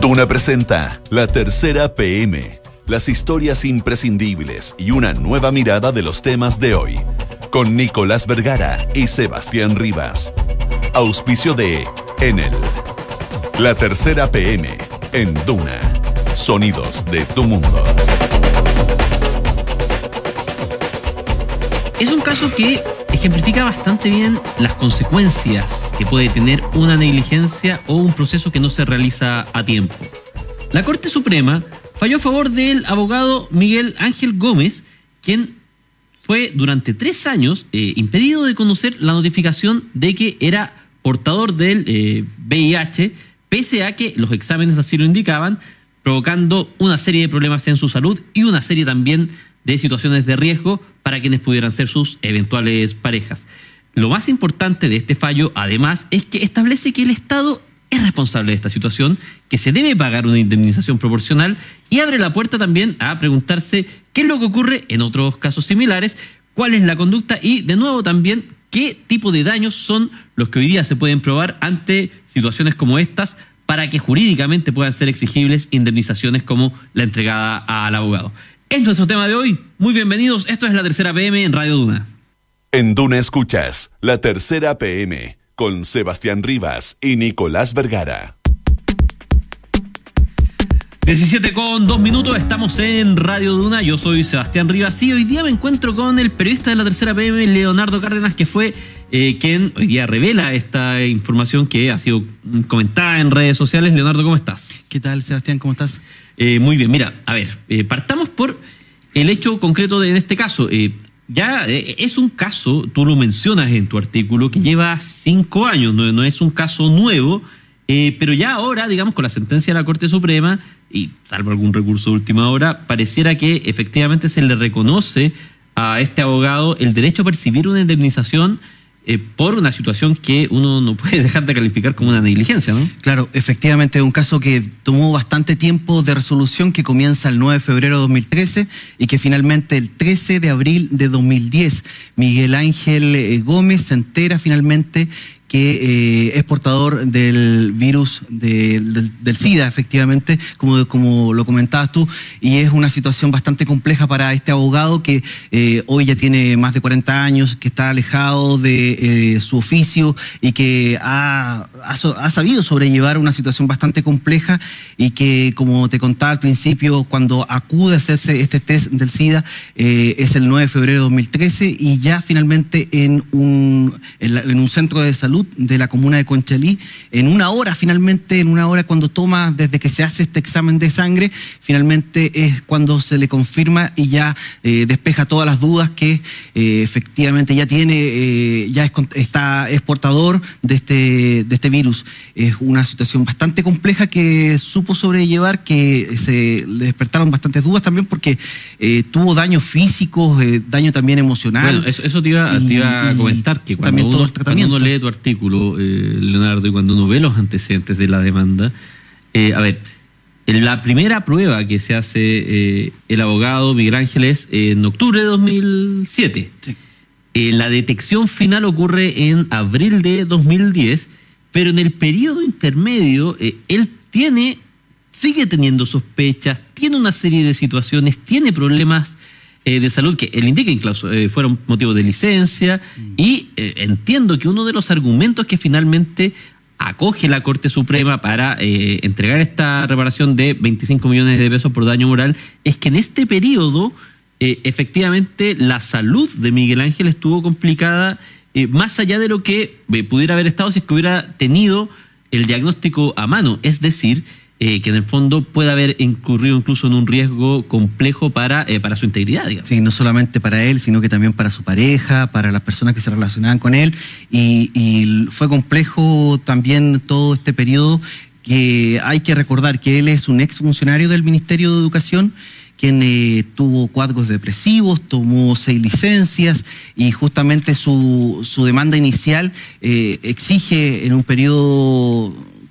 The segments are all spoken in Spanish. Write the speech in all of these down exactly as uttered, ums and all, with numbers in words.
Duna presenta La Tercera P M, las historias imprescindibles y una nueva mirada de los temas de hoy, con Nicolás Vergara y Sebastián Rivas. Auspicio de Enel. La Tercera P M en Duna. Sonidos de tu mundo. Es un caso que ejemplifica bastante bien las consecuencias que puede tener una negligencia o un proceso que no se realiza a tiempo. La Corte Suprema falló a favor del abogado Miguel Ángel Gómez, quien fue durante tres años eh, impedido de conocer la notificación de que era portador del eh, V I H, pese a que los exámenes así lo indicaban, provocando una serie de problemas en su salud y una serie también de situaciones de riesgo para quienes pudieran ser sus eventuales parejas. Lo más importante de este fallo, además, es que establece que el Estado es responsable de esta situación, que se debe pagar una indemnización proporcional y abre la puerta también a preguntarse qué es lo que ocurre en otros casos similares, cuál es la conducta y, de nuevo, también qué tipo de daños son los que hoy día se pueden probar ante situaciones como estas para que jurídicamente puedan ser exigibles indemnizaciones como la entregada al abogado. Es nuestro tema de hoy. Muy bienvenidos. Esto es La Tercera P M en Radio Duna. En Duna escuchas La Tercera P M con Sebastián Rivas y Nicolás Vergara. diecisiete con dos minutos, estamos en Radio Duna. Yo soy Sebastián Rivas y hoy día me encuentro con el periodista de La Tercera P M, Leonardo Cárdenas, que fue eh, quien hoy día revela esta información que ha sido comentada en redes sociales. Leonardo, ¿cómo estás? ¿Qué tal, Sebastián? ¿Cómo estás? Eh, muy bien, mira, a ver, eh, partamos por el hecho concreto de en este caso. Eh, ya eh, es un caso, tú lo mencionas en tu artículo, que lleva cinco años, no, no es un caso nuevo, eh, pero ya ahora, digamos, con la sentencia de la Corte Suprema, y salvo algún recurso de última hora, pareciera que efectivamente se le reconoce a este abogado el derecho a percibir una indemnización Eh, por una situación que uno no puede dejar de calificar como una negligencia, ¿no? Claro, efectivamente es un caso que tomó bastante tiempo de resolución, que comienza el nueve de febrero de dos mil trece y que finalmente el trece de abril de dos mil diez Miguel Ángel eh, Gómez se entera finalmente que eh, es portador del virus de, del, del SIDA, efectivamente, como, como lo comentabas tú, y es una situación bastante compleja para este abogado que eh, hoy ya tiene más de cuarenta años, que está alejado de eh, su oficio y que ha, ha, ha sabido sobrellevar una situación bastante compleja y que, como te contaba al principio, cuando acude a hacerse este test del SIDA eh, es el nueve de febrero de dos mil trece y ya finalmente en un, en, la, en un centro de salud de la comuna de Conchalí, en una hora finalmente, en una hora cuando toma, desde que se hace este examen de sangre, finalmente es cuando se le confirma y ya eh, despeja todas las dudas que eh, efectivamente ya tiene, eh, ya es, está, es portador de este, de este virus. Es una situación bastante compleja que supo sobrellevar, que se le despertaron bastantes dudas también porque eh, tuvo daños físicos, eh, daño también emocional. Bueno, eso, eso te, iba, y, te iba a comentar, que cuando uno, cuando uno lee tu artículo, eh, Leonardo, y cuando uno ve los antecedentes de la demanda, eh, a ver, la primera prueba que se hace eh, el abogado Miguel Ángel es en octubre de dos mil siete. Sí. Eh, la detección final ocurre en abril de dos mil diez, pero en el periodo intermedio eh, él tiene, sigue teniendo sospechas, tiene una serie de situaciones, tiene problemas Eh, de salud que él indica incluso eh, fueron motivos de licencia mm. y eh, entiendo que uno de los argumentos que finalmente acoge la Corte Suprema para eh, entregar esta reparación de veinticinco millones de pesos por daño moral es que en este periodo eh, efectivamente la salud de Miguel Ángel estuvo complicada eh, más allá de lo que eh, pudiera haber estado si es que hubiera tenido el diagnóstico a mano, es decir, Eh, que en el fondo puede haber incurrido incluso en un riesgo complejo para, eh, para su integridad, digamos. Sí, no solamente para él, sino que también para su pareja, para las personas que se relacionaban con él, y, y fue complejo también todo este periodo, que hay que recordar que él es un exfuncionario del Ministerio de Educación, quien eh, tuvo cuadros depresivos, tomó seis licencias y justamente su, su demanda inicial eh, exige en un periodo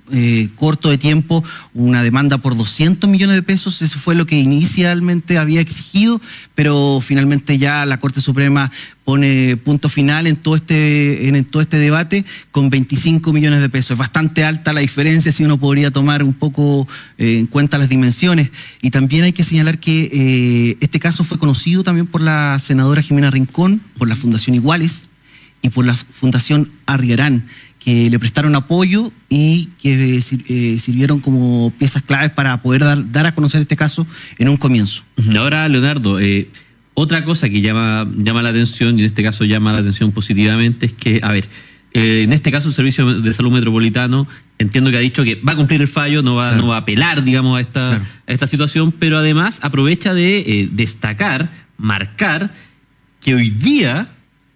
eh, corto de tiempo una demanda por doscientos millones de pesos. Eso fue lo que inicialmente había exigido, pero finalmente ya la Corte Suprema pone punto final en todo este en todo este debate con veinticinco millones de pesos. Es bastante alta la diferencia, si uno podría tomar un poco eh, en cuenta las dimensiones. Y también hay que señalar que eh, este caso fue conocido también por la senadora Jimena Rincón, por la Fundación Iguales y por la Fundación Arriarán, que le prestaron apoyo y que eh, sirvieron como piezas claves para poder dar, dar a conocer este caso en un comienzo. Ahora, Leonardo, eh, otra cosa que llama, llama la atención, y en este caso llama la atención positivamente, es que, a ver, eh, en este caso el Servicio de Salud Metropolitano, entiendo que ha dicho que va a cumplir el fallo, no va, claro. no va a apelar, digamos, a esta, claro. a esta situación, pero además aprovecha de eh, destacar, marcar, que hoy día,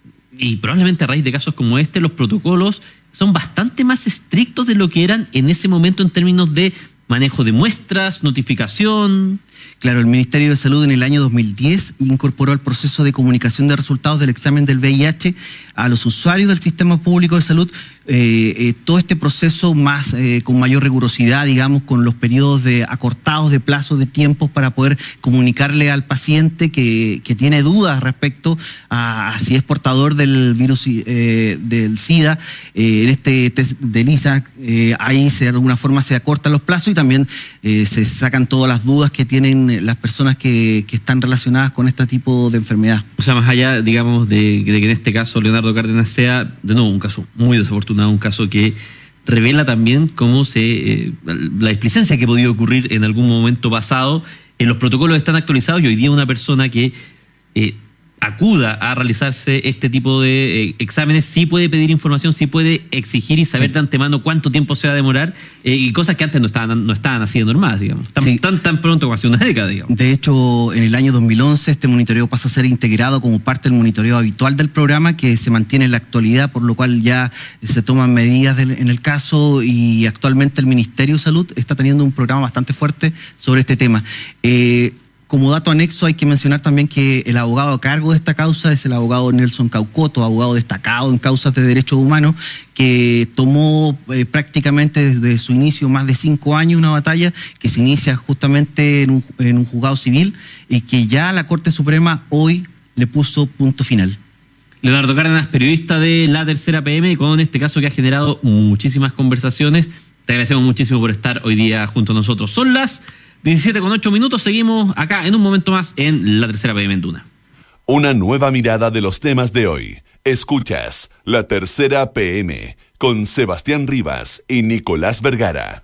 y probablemente a raíz de casos como este, los protocolos son bastante más estrictos de lo que eran en ese momento en términos de manejo de muestras, notificación. Claro, el Ministerio de Salud en el año dos mil diez incorporó al proceso de comunicación de resultados del examen del V I H a los usuarios del sistema público de salud eh, eh, todo este proceso más eh, con mayor rigurosidad, digamos, con los periodos de acortados de plazos de tiempos para poder comunicarle al paciente que, que tiene dudas respecto a, a si es portador del virus eh, del SIDA. Eh, en este test de Lisa, eh, ahí se, de alguna forma se acortan los plazos y también eh, se sacan todas las dudas que tienen las personas que, que están relacionadas con este tipo de enfermedad. O sea, más allá, digamos, de, de que en este caso Leonardo Cárdenas sea, de nuevo, un caso muy desafortunado, un caso que revela también cómo se eh, la displicencia que ha podido ocurrir en algún momento pasado. En los protocolos están actualizados y hoy día una persona que eh, acuda a realizarse este tipo de eh, exámenes sí puede pedir información, sí puede exigir y saber sí. de antemano cuánto tiempo se va a demorar eh, y cosas que antes no estaban no estaban así de normal, digamos, tan, sí. tan, tan pronto como hace una década, digamos. De hecho, en el año dos mil once este monitoreo pasa a ser integrado como parte del monitoreo habitual del programa, que se mantiene en la actualidad, por lo cual ya se toman medidas del, en el caso, y actualmente el Ministerio de Salud está teniendo un programa bastante fuerte sobre este tema. Eh, Como dato anexo hay que mencionar también que el abogado a cargo de esta causa es el abogado Nelson Caucoto, abogado destacado en causas de derechos humanos, que tomó eh, prácticamente desde su inicio más de cinco años una batalla que se inicia justamente en un, en un juzgado civil y que ya la Corte Suprema hoy le puso punto final. Leonardo Cárdenas, periodista de La Tercera P M, con este caso que ha generado muchísimas conversaciones. Te agradecemos muchísimo por estar hoy día junto a nosotros. Son las diecisiete con ocho minutos, seguimos acá en un momento más en La Tercera P M en Duna. Una nueva mirada de los temas de hoy. Escuchas La Tercera P M con Sebastián Rivas y Nicolás Vergara.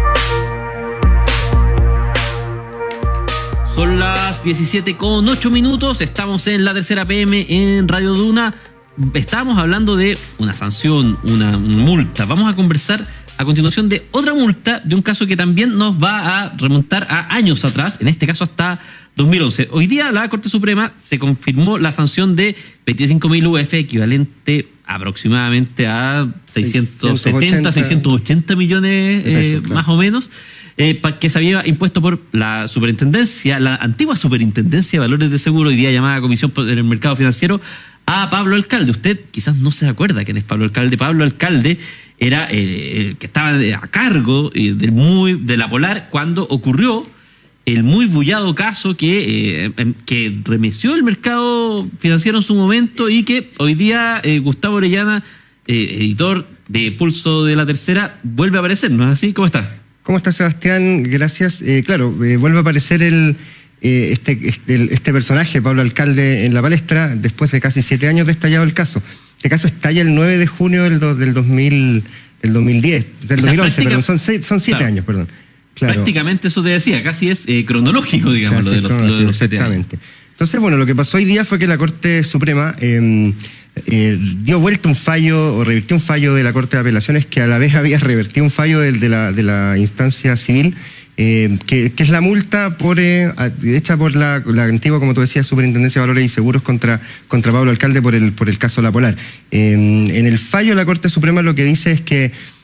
Son las diecisiete con ocho minutos, estamos en La Tercera P M en Radio Duna. Estábamos hablando de una sanción, una multa. Vamos a conversar a continuación de otra multa, de un caso que también nos va a remontar a años atrás, en este caso hasta dos mil once. Hoy día la Corte Suprema se confirmó la sanción de veinticinco mil U F, equivalente aproximadamente a seiscientos setenta, seiscientos ochenta millones eh, pesos, claro. más o menos, eh, que se había impuesto por la superintendencia, la antigua superintendencia de valores de seguro, hoy día llamada Comisión del Mercado Financiero, a Pablo Alcalde. Usted quizás no se acuerda quién es Pablo Alcalde. Pablo Alcalde era eh, el que estaba a cargo eh, del muy, de la Polar cuando ocurrió el muy bullado caso que, eh, que remeció el mercado financiero en su momento y que hoy día eh, Gustavo Orellana, eh, editor de Pulso de La Tercera, vuelve a aparecer, ¿no es así? ¿Cómo está? ¿Cómo está, Sebastián? Gracias. Eh, claro, eh, vuelve a aparecer el... Eh, este, este, este personaje, Pablo Alcalde, en la palestra, después de casi siete años de estallado el caso. Este caso estalla el nueve de junio del, do, del, dos mil, del dos mil diez, del o sea, dos mil once, perdón, son, seis, son siete claro. años, perdón. Claro. Prácticamente eso te decía, casi es eh, cronológico, digamos, lo de, los, lo de los siete años. Exactamente. Entonces, bueno, lo que pasó hoy día fue que la Corte Suprema eh, eh, dio vuelta un fallo, o revirtió un fallo de la Corte de Apelaciones que a la vez había revertido un fallo de, de, la, de la instancia civil, Eh, que, que es la multa por, eh, hecha por la, la antigua, como tú decías, Superintendencia de Valores y Seguros contra, contra Pablo Alcalde por el, por el caso La Polar. Eh, en el fallo de la Corte Suprema lo que dice es que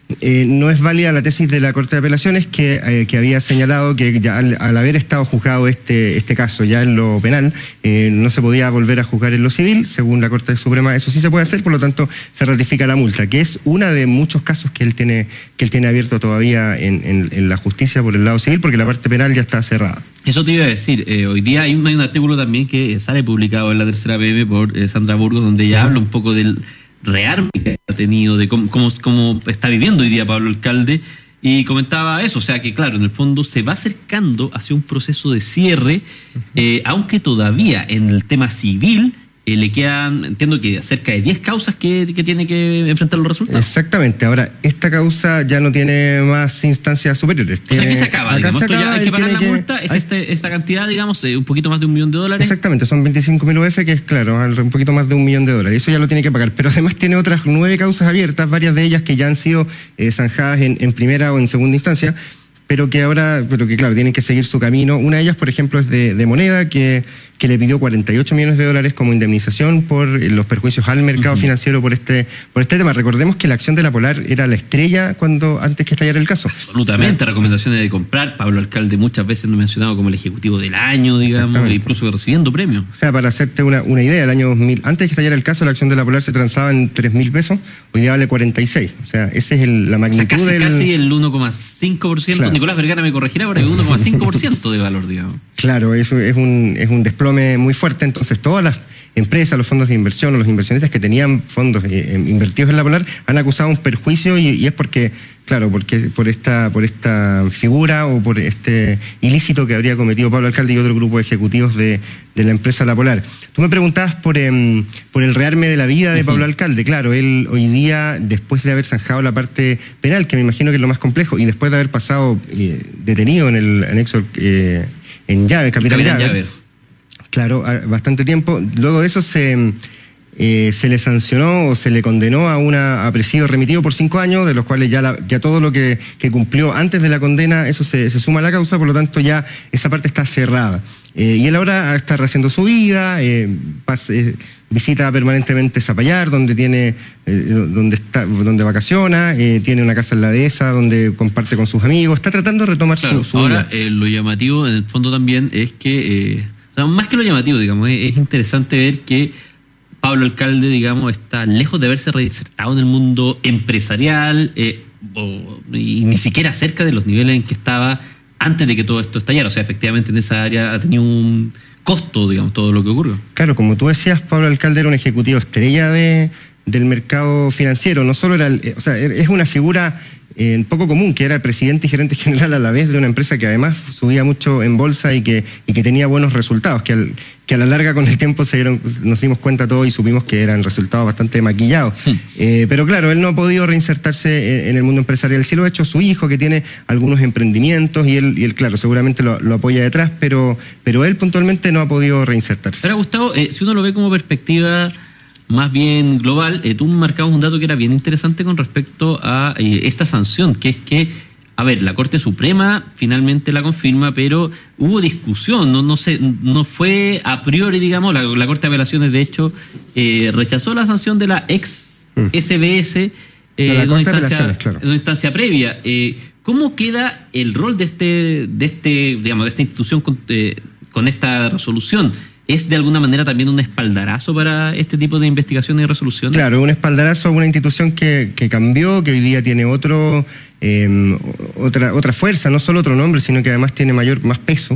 eh, no es válida la tesis de la Corte de Apelaciones que, eh, que había señalado que ya al, al haber estado juzgado este, este caso ya en lo penal, eh, no se podía volver a juzgar en lo civil. Según la Corte Suprema eso sí se puede hacer, por lo tanto se ratifica la multa, que es una de muchos casos que él tiene, que él tiene abierto todavía en, en, en la justicia por el lado civil, porque la parte penal ya está cerrada. Eso te iba a decir, eh, hoy día hay un, hay un artículo también que sale publicado en la Tercera P M por eh, Sandra Burgos, donde ella habla un poco del rearme que ha tenido, de cómo, cómo, cómo está viviendo hoy día Pablo Alcalde, y comentaba eso, o sea que claro, en el fondo se va acercando hacia un proceso de cierre, eh, aunque todavía en el tema civil eh, le quedan, entiendo que cerca de diez causas que, que tiene que enfrentar los resultados. Exactamente, ahora esta causa ya no tiene más instancias superiores. O sea, que se acaba, digamos, se esto acaba, ya hay que pagar la que, multa, es hay, este, esta cantidad, digamos, eh, un poquito más de un millón de dólares. Exactamente, son veinticinco mil U F, que es claro, un poquito más de un millón de dólares, eso ya lo tiene que pagar, pero además tiene otras nueve causas abiertas, varias de ellas que ya han sido eh, zanjadas en, en primera o en segunda instancia, pero que ahora, pero que claro, tienen que seguir su camino. Una de ellas, por ejemplo, es de, de Moneda, que, que le pidió cuarenta y ocho millones de dólares como indemnización por los perjuicios al mercado uh-huh. financiero por este, por este tema. Recordemos que la acción de la Polar era la estrella cuando antes que estallara el caso. Absolutamente, recomendaciones de comprar. Pablo Alcalde muchas veces no mencionado como el ejecutivo del año, digamos, incluso recibiendo premios. O sea, para hacerte una, una idea, el año dos mil, antes de que estallara el caso, la acción de la Polar se transaba en tres mil pesos, hoy día vale cuarenta y seis. O sea, esa es el, la magnitud, o sea, casi, del... casi el uno coma cinco por ciento. Claro. Nicolás Vergara me corregirá, pero es uno coma cinco por ciento de valor, digamos. Claro, eso es un, es un desplome muy fuerte. Entonces, todas las empresas, los fondos de inversión o los inversionistas que tenían fondos eh, invertidos en la Polar han acusado un perjuicio y, y es porque, claro, porque por esta, por esta figura o por este ilícito que habría cometido Pablo Alcalde y otro grupo de ejecutivos de, de la empresa La Polar. Tú me preguntabas por, eh, por el rearme de la vida de uh-huh. Pablo Alcalde. Claro, él hoy día, después de haber zanjado la parte penal, que me imagino que es lo más complejo, y después de haber pasado eh, detenido en el anexo eh, en Llave, Capital Llave, Llave. Claro, bastante tiempo. Luego de eso se, eh, se le sancionó o se le condenó a una a presidio remitido por cinco años, de los cuales ya, la, ya todo lo que, que cumplió antes de la condena, eso se, se suma a la causa, por lo tanto ya esa parte está cerrada. Eh, y él ahora está rehaciendo su vida, eh, pasa, eh, visita permanentemente Zapallar, donde tiene, eh, donde está, donde vacaciona, eh, tiene una casa en la dehesa donde comparte con sus amigos, está tratando de retomar claro, su, su ahora, vida. Ahora, eh, lo llamativo en el fondo también es que eh... O sea, más que lo llamativo, digamos, es, es interesante ver que Pablo Alcalde, digamos, está lejos de haberse reinsertado en el mundo empresarial eh, o, y ni siquiera cerca de los niveles en que estaba antes de que todo esto estallara. O sea, efectivamente en esa área ha tenido un costo, digamos, todo lo que ocurrió. Claro, como tú decías, Pablo Alcalde era un ejecutivo estrella de, del mercado financiero. No solo era, el, o sea, es una figura Eh, poco común, que era el presidente y gerente general a la vez de una empresa que además subía mucho en bolsa y que, y que tenía buenos resultados, que, al, que a la larga con el tiempo se dieron, nos dimos cuenta todos y supimos que eran resultados bastante maquillados. Sí. Eh, pero claro, él no ha podido reinsertarse en, en el mundo empresarial. Sí lo ha hecho su hijo, que tiene algunos emprendimientos y él, y él claro, seguramente lo, lo apoya detrás, pero, pero él puntualmente no ha podido reinsertarse. Ahora, Gustavo, eh, si uno lo ve como perspectiva más bien global, eh, tú marcabas un dato que era bien interesante con respecto a eh, esta sanción, que es que, a ver, la Corte Suprema finalmente la confirma, pero hubo discusión, no no sé, no fue a priori, digamos, la, la Corte de Apelaciones, de hecho, eh, rechazó la sanción de la ex S B S eh, de, una instancia, claro. de una instancia previa. Eh, ¿Cómo queda el rol de este, de este, digamos, de esta institución con, eh, con esta resolución? ¿Es de alguna manera también un espaldarazo para este tipo de investigaciones y resoluciones? Claro, un espaldarazo a una institución que, que cambió, que hoy día tiene otro, eh, otra, otra fuerza, no solo otro nombre, sino que además tiene mayor, más peso,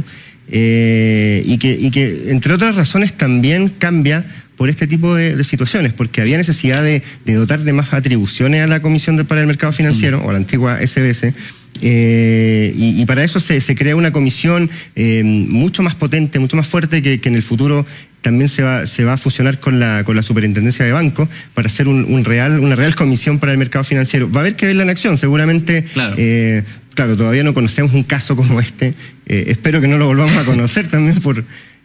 eh, y, que, y que, entre otras razones, también cambia por este tipo de, de situaciones, porque había necesidad de, de dotar de más atribuciones a la Comisión de, para el Mercado Financiero, mm. o a la antigua S B S, Eh, y, y para eso se, se crea una comisión eh, mucho más potente, mucho más fuerte, que, que en el futuro también se va, se va a fusionar con la, con la superintendencia de bancos para hacer un, un real, una real comisión para el mercado financiero. Va a haber que verla en acción, seguramente. Claro, eh, claro todavía no conocemos un caso como este. Eh, espero que no lo volvamos a conocer también por...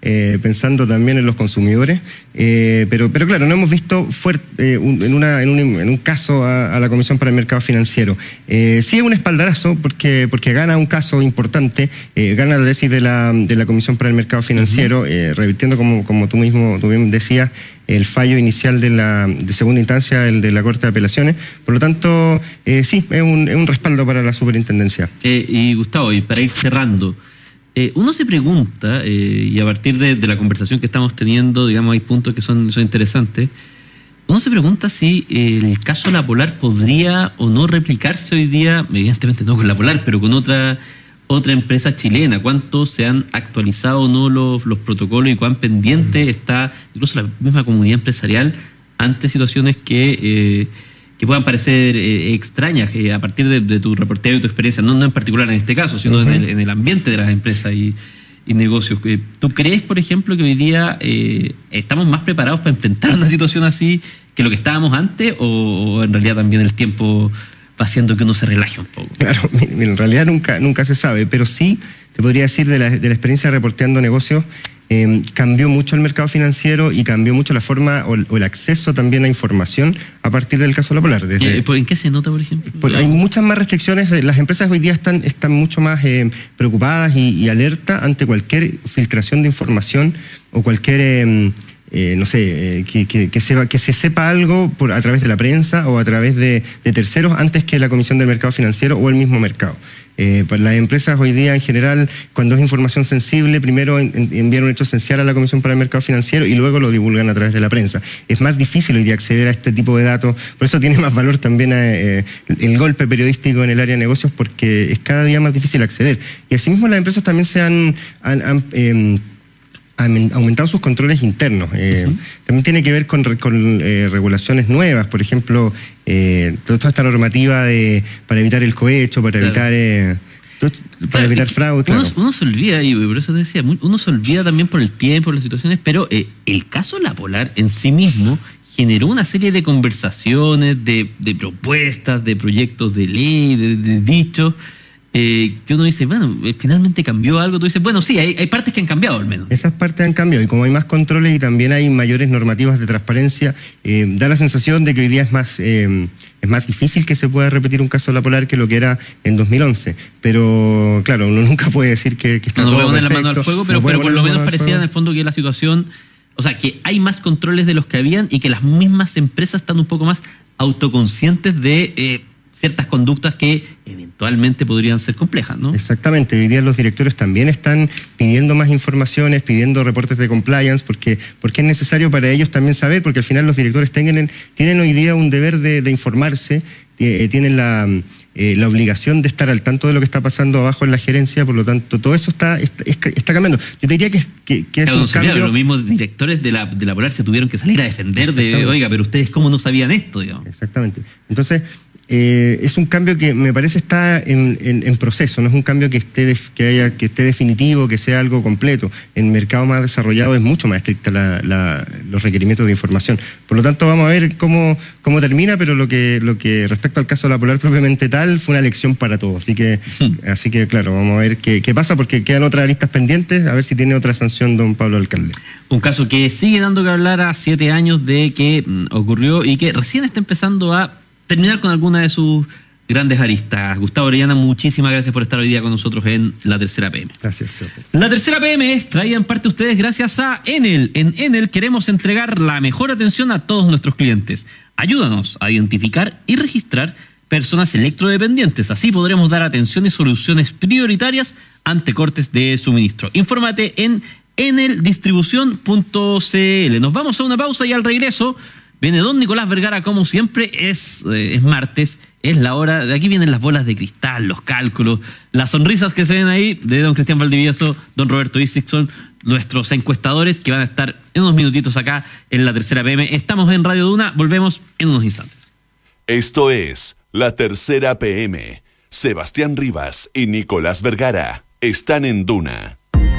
eh, pensando también en los consumidores, eh, pero, pero claro, no hemos visto fuerte, eh, un, en, una, en, un, en un caso a, a la Comisión para el Mercado Financiero. Eh, sí es un espaldarazo porque, porque gana un caso importante, eh, gana la tesis de la, de la Comisión para el Mercado Financiero, uh-huh. eh, revirtiendo, como, como tú mismo tú bien decías, el fallo inicial de la de segunda instancia, el de la Corte de Apelaciones. Por lo tanto, eh, sí, es un, es un respaldo para la superintendencia. Eh, y Gustavo, y para ir cerrando, eh, uno se pregunta, eh, y a partir de, de la conversación que estamos teniendo, digamos, hay puntos que son, son interesantes, uno se pregunta si eh, el caso La Polar podría o no replicarse hoy día, evidentemente no con La Polar, pero con otra... otra empresa chilena. ¿Cuánto se han actualizado o no los, los protocolos y cuán pendiente está incluso la misma comunidad empresarial ante situaciones que, eh, que puedan parecer eh, extrañas eh, a partir de, de tu reporteo y tu experiencia, no, no en particular en este caso, sino uh-huh. en, el, en el ambiente de las empresas y, y negocios? ¿Tú crees, por ejemplo, que hoy día eh, estamos más preparados para enfrentar una situación así que lo que estábamos antes, o, o en realidad también el tiempo haciendo que uno se relaje un poco? Claro, en realidad nunca, nunca se sabe, pero sí te podría decir de la, de la experiencia de reporteando negocios, eh, cambió mucho el mercado financiero y cambió mucho la forma o, o el acceso también a información a partir del caso La Polar. Desde, eh, ¿En qué se nota, por ejemplo? Por, hay muchas más restricciones. Las empresas hoy día están, están mucho más eh, preocupadas y, y alerta ante cualquier filtración de información o cualquier... Eh, Eh, no sé, eh, que, que, que, se, que se sepa algo por, a través de la prensa o a través de, de terceros antes que la Comisión del Mercado Financiero o el mismo mercado. Eh, para las empresas hoy día en general, cuando es información sensible, primero en, en, envían un hecho esencial a la Comisión para el Mercado Financiero y luego lo divulgan a través de la prensa. Es más difícil hoy día acceder a este tipo de datos, por eso tiene más valor también eh, el golpe periodístico en el área de negocios, porque es cada día más difícil acceder. Y asimismo las empresas también se han... han, han eh, aumentado sus controles internos. Eh, uh-huh. También tiene que ver con, con eh, regulaciones nuevas, por ejemplo, eh, toda esta normativa de para evitar el cohecho, para claro. evitar eh, todo, para claro, evitar fraude. Claro. Uno, uno se olvida, y por eso te decía, uno se olvida también por el tiempo, por las situaciones, pero eh, el caso La Polar en sí mismo generó una serie de conversaciones, de, de propuestas, de proyectos de ley, de, de dichos, Eh, que uno dice, bueno, finalmente cambió algo. Tú dices, bueno, sí, hay, hay partes que han cambiado al menos. Esas partes han cambiado, y como hay más controles y también hay mayores normativas de transparencia, eh, da la sensación de que hoy día es más eh, es más difícil que se pueda repetir un caso La Polar que lo que era en dos mil once. Pero, claro, uno nunca puede decir que, que está no, todo no puede poner perfecto, la mano al fuego, pero, no pero por lo menos parecía en el fuego. fondo que la situación, o sea, que hay más controles de los que habían y que las mismas empresas están un poco más autoconscientes de... Eh, ciertas conductas que eventualmente podrían ser complejas, ¿no? Exactamente. Hoy día los directores también están pidiendo más informaciones, pidiendo reportes de compliance, porque, porque es necesario para ellos también saber, porque al final los directores tienen, tienen hoy día un deber de, de informarse, eh, tienen la, eh, la obligación de estar al tanto de lo que está pasando abajo en la gerencia, por lo tanto, todo eso está, está, está cambiando. Yo te diría que, que, que es claro, un no cambio... Sabía, los mismos directores de la, de la Polar se tuvieron que salir a defender de, oiga, pero ustedes cómo no sabían esto, digamos. Exactamente. Entonces... Eh, es un cambio que me parece está en, en, en proceso, no es un cambio que esté, de, que, haya, que esté definitivo, que sea algo completo. En mercados más desarrollados es mucho más estricta la, la, los requerimientos de información. Por lo tanto, vamos a ver cómo, cómo termina, pero lo que, lo que respecta al caso de La Polar propiamente tal, fue una lección para todos. Así que, así que claro, vamos a ver qué, qué pasa, porque quedan otras aristas pendientes, a ver si tiene otra sanción don Pablo Alcalde. Un caso que sigue dando que hablar a siete años de que mm, ocurrió y que recién está empezando a terminar con alguna de sus grandes aristas. Gustavo Orellana, muchísimas gracias por estar hoy día con nosotros en La Tercera P M. Gracias. La Tercera P M es traída en parte a ustedes gracias a Enel. En Enel queremos entregar la mejor atención a todos nuestros clientes. Ayúdanos a identificar y registrar personas electrodependientes. Así podremos dar atención y soluciones prioritarias ante cortes de suministro. Infórmate en enel distribución punto c l. Nos vamos a una pausa y al regreso viene don Nicolás Vergara, como siempre. Es, eh, es martes, es la hora, de aquí vienen las bolas de cristal, los cálculos, las sonrisas que se ven ahí de don Cristian Valdivieso, don Roberto Isixson, nuestros encuestadores que van a estar en unos minutitos acá en La Tercera P M. Estamos en Radio Duna, volvemos en unos instantes. Esto es La Tercera P M. Sebastián Rivas y Nicolás Vergara están en Duna.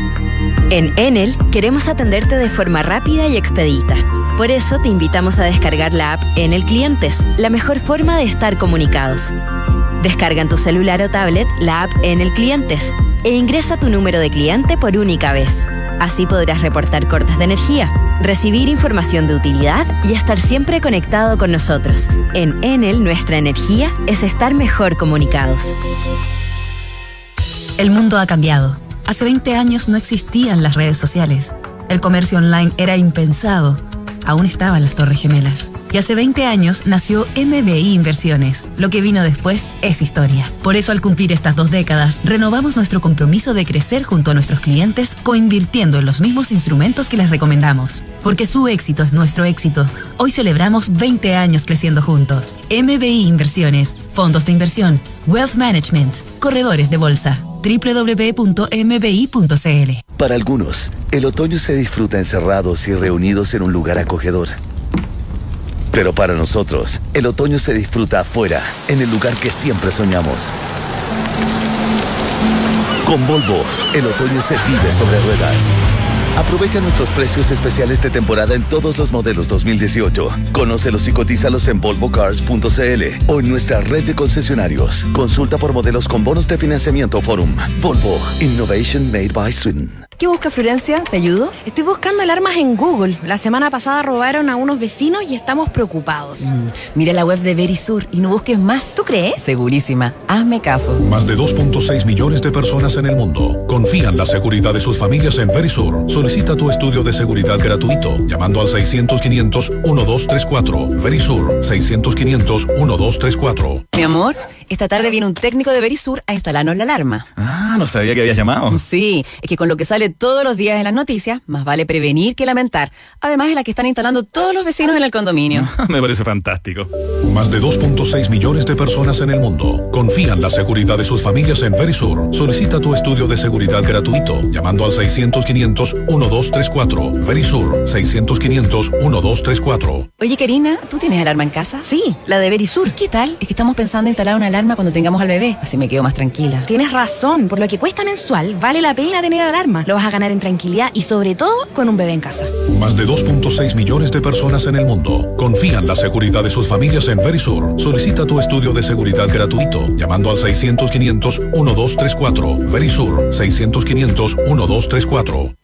En Enel queremos atenderte de forma rápida y expedita. Por eso te invitamos a descargar la app Enel Clientes, la mejor forma de estar comunicados. Descarga en tu celular o tablet la app Enel Clientes e ingresa tu número de cliente por única vez. Así podrás reportar cortes de energía, recibir información de utilidad y estar siempre conectado con nosotros. En Enel, nuestra energía es estar mejor comunicados. El mundo ha cambiado. Hace veinte años no existían las redes sociales. El comercio online era impensado. Aún estaban las Torres Gemelas. Y hace veinte años nació M B I Inversiones. Lo que vino después es historia. Por eso, al cumplir estas dos décadas, renovamos nuestro compromiso de crecer junto a nuestros clientes, coinvirtiendo en los mismos instrumentos que les recomendamos. Porque su éxito es nuestro éxito. Hoy celebramos veinte años creciendo juntos. M B I Inversiones, fondos de inversión, wealth management, corredores de bolsa. doble u doble u doble u punto m b i punto c l. Para algunos, el otoño se disfruta encerrados y reunidos en un lugar acogedor. Pero para nosotros, el otoño se disfruta afuera, en el lugar que siempre soñamos. Con Volvo, el otoño se vive sobre ruedas. Aprovecha nuestros precios especiales de temporada en todos los modelos dos mil dieciocho. Conócelos y cotízalos en volvo cars punto c l o en nuestra red de concesionarios. Consulta por modelos con bonos de financiamiento Forum. Volvo, Innovation Made by Sweden. ¿Qué busca, Florencia? ¿Te ayudo? Estoy buscando alarmas en Google. La semana pasada robaron a unos vecinos y estamos preocupados. Mm, mira la web de Verisur y no busques más. ¿Tú crees? Segurísima. Hazme caso. Más de dos punto seis millones de personas en el mundo confían la seguridad de sus familias en Verisur. Solicita tu estudio de seguridad gratuito llamando al seiscientos, quinientos, doce treinta y cuatro. Verisur, seiscientos, quinientos, doce treinta y cuatro. Mi amor, esta tarde viene un técnico de Verisur a instalarnos la alarma. Ah, no sabía que habías llamado. Sí, es que con lo que sale todos los días en las noticias, más vale prevenir que lamentar. Además es la que están instalando todos los vecinos en el condominio. Me parece fantástico. Más de dos punto seis millones de personas en el mundo confían la seguridad de sus familias en Verisur. Solicita tu estudio de seguridad gratuito llamando al seiscientos, quinientos, doce treinta y cuatro. Verisur, seiscientos, quinientos, doce treinta y cuatro. Oye, Karina, ¿tú tienes alarma en casa? Sí, la de Verisur. ¿Qué tal? Es que estamos pensando en instalar una alarma cuando tengamos al bebé. Así me quedo más tranquila. Tienes razón. Por lo que cuesta mensual, vale la pena tener alarma. Lo vas a ganar en tranquilidad y sobre todo con un bebé en casa. Más de dos punto seis millones de personas en el mundo confían la seguridad de sus familias en Verisur. Solicita tu estudio de seguridad gratuito llamando al seiscientos, quinientos, doce treinta y cuatro. Verisur, seiscientos, quinientos, doce treinta y cuatro.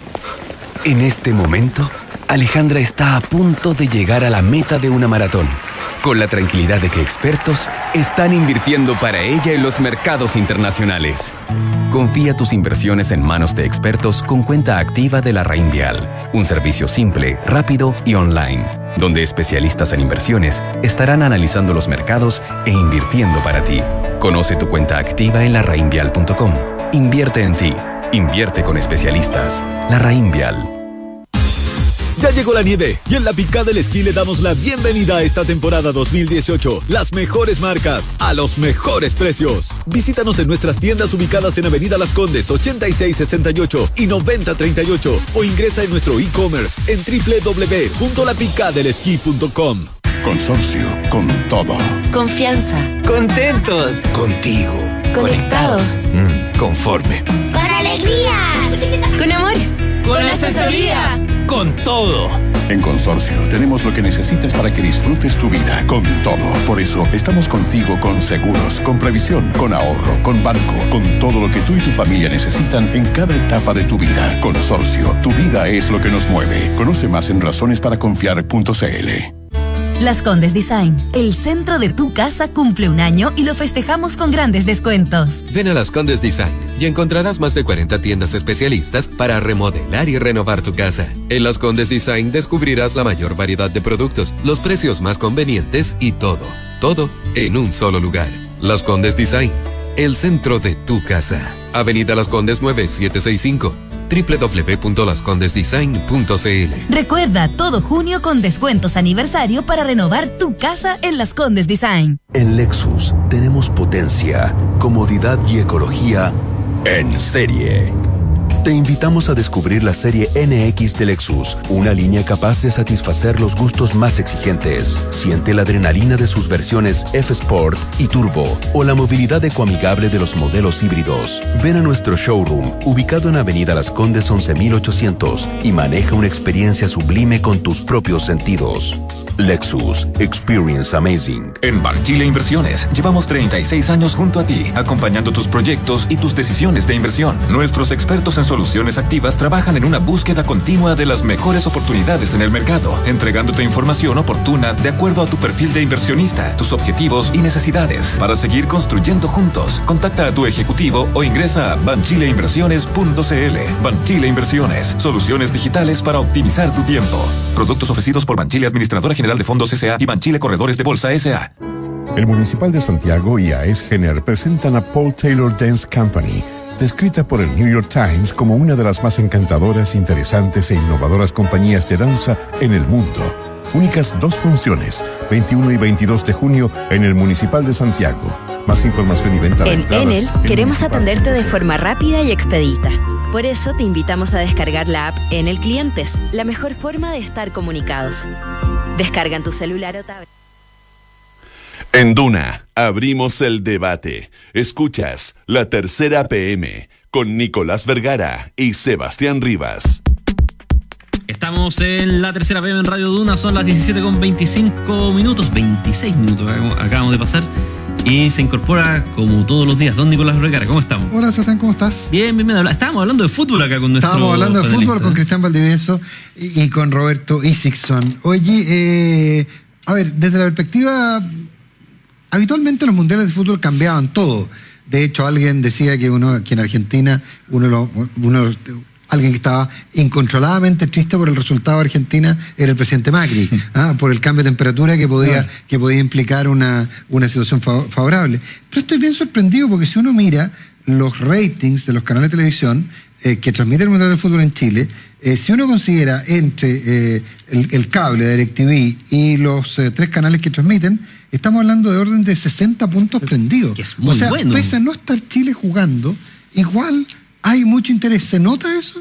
En este momento, Alejandra está a punto de llegar a la meta de una maratón, con la tranquilidad de que expertos están invirtiendo para ella en los mercados internacionales. Confía tus inversiones en manos de expertos con cuenta activa de la Reinvial, un servicio simple, rápido y online, donde especialistas en inversiones estarán analizando los mercados e invirtiendo para ti. Conoce tu cuenta activa en la reinvial punto com. Invierte en ti. Invierte con especialistas. La Reinvial. Ya llegó la nieve y en La Picada del Esquí le damos la bienvenida a esta temporada dos mil dieciocho. Las mejores marcas a los mejores precios. Visítanos en nuestras tiendas ubicadas en Avenida Las Condes ochenta y seis sesenta y ocho y noventa treinta y ocho o ingresa en nuestro e-commerce en doble u doble u doble u punto la picada del esquí punto com. Consorcio, con todo. Confianza. Contentos. Contigo. Conectados. Mm, conforme. Con alegrías. Con amor. Con asesoría. Con todo. En Consorcio tenemos lo que necesitas para que disfrutes tu vida, con todo. Por eso estamos contigo con seguros, con previsión, con ahorro, con banco, con todo lo que tú y tu familia necesitan en cada etapa de tu vida. Consorcio, tu vida es lo que nos mueve. Conoce más en razones para confiar punto c l. Las Condes Design, el centro de tu casa cumple un año y lo festejamos con grandes descuentos. Ven a Las Condes Design y encontrarás más de cuarenta tiendas especialistas para remodelar y renovar tu casa. En Las Condes Design descubrirás la mayor variedad de productos, los precios más convenientes y todo, todo en un solo lugar. Las Condes Design, el centro de tu casa. Avenida Las Condes nueve siete seis cinco. doble u doble u doble u punto las condes design punto c l. Recuerda, todo junio con descuentos aniversario para renovar tu casa en Las Condes Design. En Lexus tenemos potencia, comodidad y ecología en serie. Te invitamos a descubrir la serie N X de Lexus, una línea capaz de satisfacer los gustos más exigentes. Siente la adrenalina de sus versiones F-Sport y Turbo o la movilidad ecoamigable de los modelos híbridos. Ven a nuestro showroom, ubicado en Avenida Las Condes once mil ochocientos, y maneja una experiencia sublime con tus propios sentidos. Lexus. Experience amazing. En Banchile Inversiones llevamos treinta y seis años junto a ti, acompañando tus proyectos y tus decisiones de inversión. Nuestros expertos en soluciones activas trabajan en una búsqueda continua de las mejores oportunidades en el mercado, entregándote información oportuna de acuerdo a tu perfil de inversionista, tus objetivos y necesidades. Para seguir construyendo juntos, contacta a tu ejecutivo o ingresa a banchile inversiones punto c l. Banchile Inversiones, soluciones digitales para optimizar tu tiempo. Productos ofrecidos por Banchile Administradora General de Fondos S A y Banchile Corredores de Bolsa S A. El Municipal de Santiago y A E S Gener presentan a Paul Taylor Dance Company, descrita por el New York Times como una de las más encantadoras, interesantes e innovadoras compañías de danza en el mundo. Únicas dos funciones, veintiuno y veintidós de junio en el Municipal de Santiago. Más información y venta de En entradas Enel en queremos municipal atenderte de punto c l. forma rápida y expedita. Por eso te invitamos a descargar la app Enel Clientes, la mejor forma de estar comunicados. Descarga en tu celular o tablet. En Duna, abrimos el debate. Escuchas La Tercera P M con Nicolás Vergara y Sebastián Rivas. Estamos en La Tercera P M en Radio Duna, son las diecisiete con veinticinco minutos, veintiséis minutos acabamos de pasar. Y se incorpora, como todos los días, don Nicolás Vergara. ¿Cómo estamos? Hola, Sebastián, ¿cómo estás? Bien, bien, bien. Estábamos hablando de fútbol acá con nuestro Estábamos hablando de panelista. fútbol con Cristian Valdivieso y, y con Roberto Isixson. Oye, eh, a ver, desde la perspectiva... Habitualmente los mundiales de fútbol cambiaban todo. De hecho, alguien decía que uno, que en Argentina, uno de los... Uno de los alguien que estaba incontroladamente triste por el resultado de Argentina era el presidente Macri, ¿ah? Por el cambio de temperatura que podía, claro. que podía implicar una, una situación favorable. Pero estoy bien sorprendido porque si uno mira los ratings de los canales de televisión eh, que transmiten el Mundial de Fútbol en Chile, eh, si uno considera entre eh, el, el cable de DirecTV y los eh, tres canales que transmiten, estamos hablando de orden de sesenta puntos prendidos. Que es muy o sea, bueno. Pese a no estar Chile jugando, igual... ¿Hay mucho interés? ¿Se nota eso?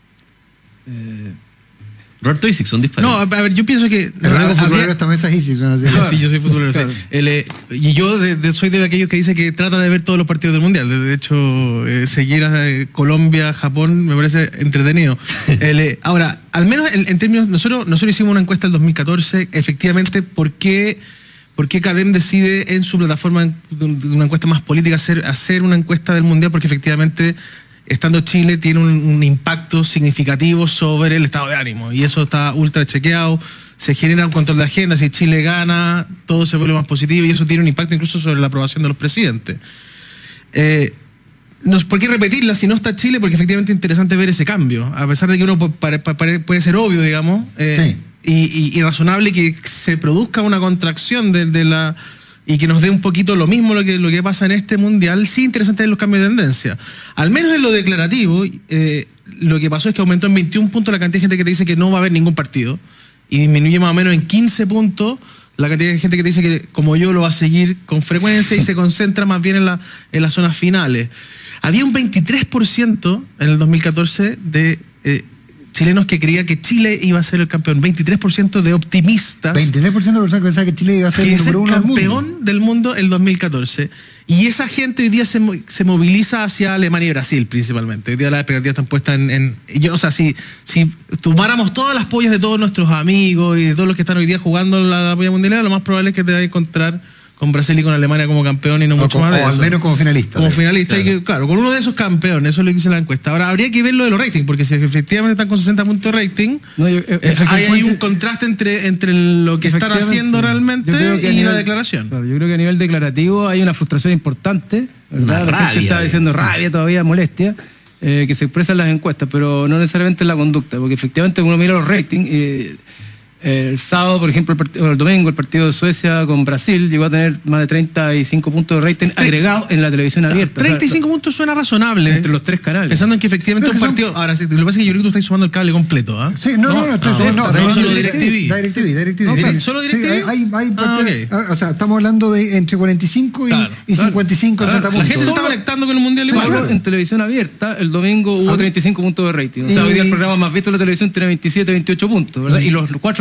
Eh, Roberto Isixson, dispara. No, a ver, yo pienso que... El único futbolero de esta mesa es Isixson. Así no, sí, yo soy futbolero. Claro. Sí. El, eh, y yo de, de, soy de aquellos que dice que trata de ver todos los partidos del Mundial. De, de hecho, eh, seguir a eh, Colombia, Japón, me parece entretenido. el, eh, ahora, al menos en, en términos... Nosotros, nosotros hicimos una encuesta en dos mil catorce, efectivamente, ¿por qué... ¿Por qué Cadem decide en su plataforma de una encuesta más política hacer, hacer una encuesta del Mundial? Porque efectivamente... Estando Chile tiene un, un impacto significativo sobre el estado de ánimo y eso está ultra chequeado, se genera un control de agenda, si Chile gana todo se vuelve más positivo y eso tiene un impacto incluso sobre la aprobación de los presidentes. Eh, no, ¿Por qué repetirla si no está Chile? Porque efectivamente es interesante ver ese cambio, a pesar de que uno puede, puede, puede ser obvio, digamos, eh, sí. y, y, y razonable que se produzca una contracción de, de la... y que nos dé un poquito lo mismo lo que, lo que pasa en este mundial, sí interesante ver los cambios de tendencia. Al menos en lo declarativo, eh, lo que pasó es que aumentó en veintiún puntos la cantidad de gente que te dice que no va a haber ningún partido, y disminuye más o menos en quince puntos la cantidad de gente que te dice que, como yo, lo va a seguir con frecuencia y se concentra más bien en, la, en las zonas finales. Había un veintitrés por ciento en el dos mil catorce de... Eh, chilenos que creían que Chile iba a ser el campeón, veintitrés por ciento de optimistas. veintitrés por ciento de personas que pensaban que Chile iba a ser el número uno campeón del mundo. del mundo en dos mil catorce. Y esa gente hoy día se, se moviliza hacia Alemania y Brasil principalmente. Hoy día las expectativas están puestas en... en yo, o sea, si, si tomáramos todas las pollas de todos nuestros amigos y de todos los que están hoy día jugando la, la polla mundial, lo más probable es que te vayas a encontrar con Brasil y con Alemania como campeón y no o mucho con, más de o eso. al menos como finalista. Como de, finalista, claro. Y que, claro, con uno de esos campeones, eso es lo que dice la encuesta. Ahora, habría que ver lo de los ratings, porque si efectivamente están con sesenta puntos de rating, no, yo, eh, eh, hay, hay un contraste entre, entre lo que están haciendo realmente y nivel, la declaración. Claro, yo creo que a nivel declarativo hay una frustración importante, ¿verdad? Una la rabia, gente está diciendo rabia todavía, molestia, eh, que se expresa en las encuestas, pero no necesariamente en la conducta, porque efectivamente uno mira los ratings... Eh, El sábado, por ejemplo, el, partido, el domingo, el partido de Suecia con Brasil llegó a tener más de treinta y cinco puntos de rating agregados en la televisión abierta. treinta y cinco o sea, puntos suena razonable. Entre los tres canales. Pensando en que efectivamente un partido... Son... Ahora, lo que pasa es que yo creo que tú estás sumando el cable completo, ¿ah? ¿eh? Sí, no, no, no, no, estoy sumando... No, no, solo DirecTV. DirecTV, DirecTV. No, Direct, ¿Solo DirecTV? Sí, hay, hay ah, okay. O sea, estamos hablando de entre cuarenta y cinco y, claro, y cincuenta y cinco, claro. sesenta La puntos. gente se está conectando con el Mundial igual. Claro, en televisión abierta, el domingo hubo treinta y cinco puntos de rating. O sea, y... hoy día el programa más visto de la televisión tiene veintisiete, veintiocho puntos, ¿verdad? Y los cuatro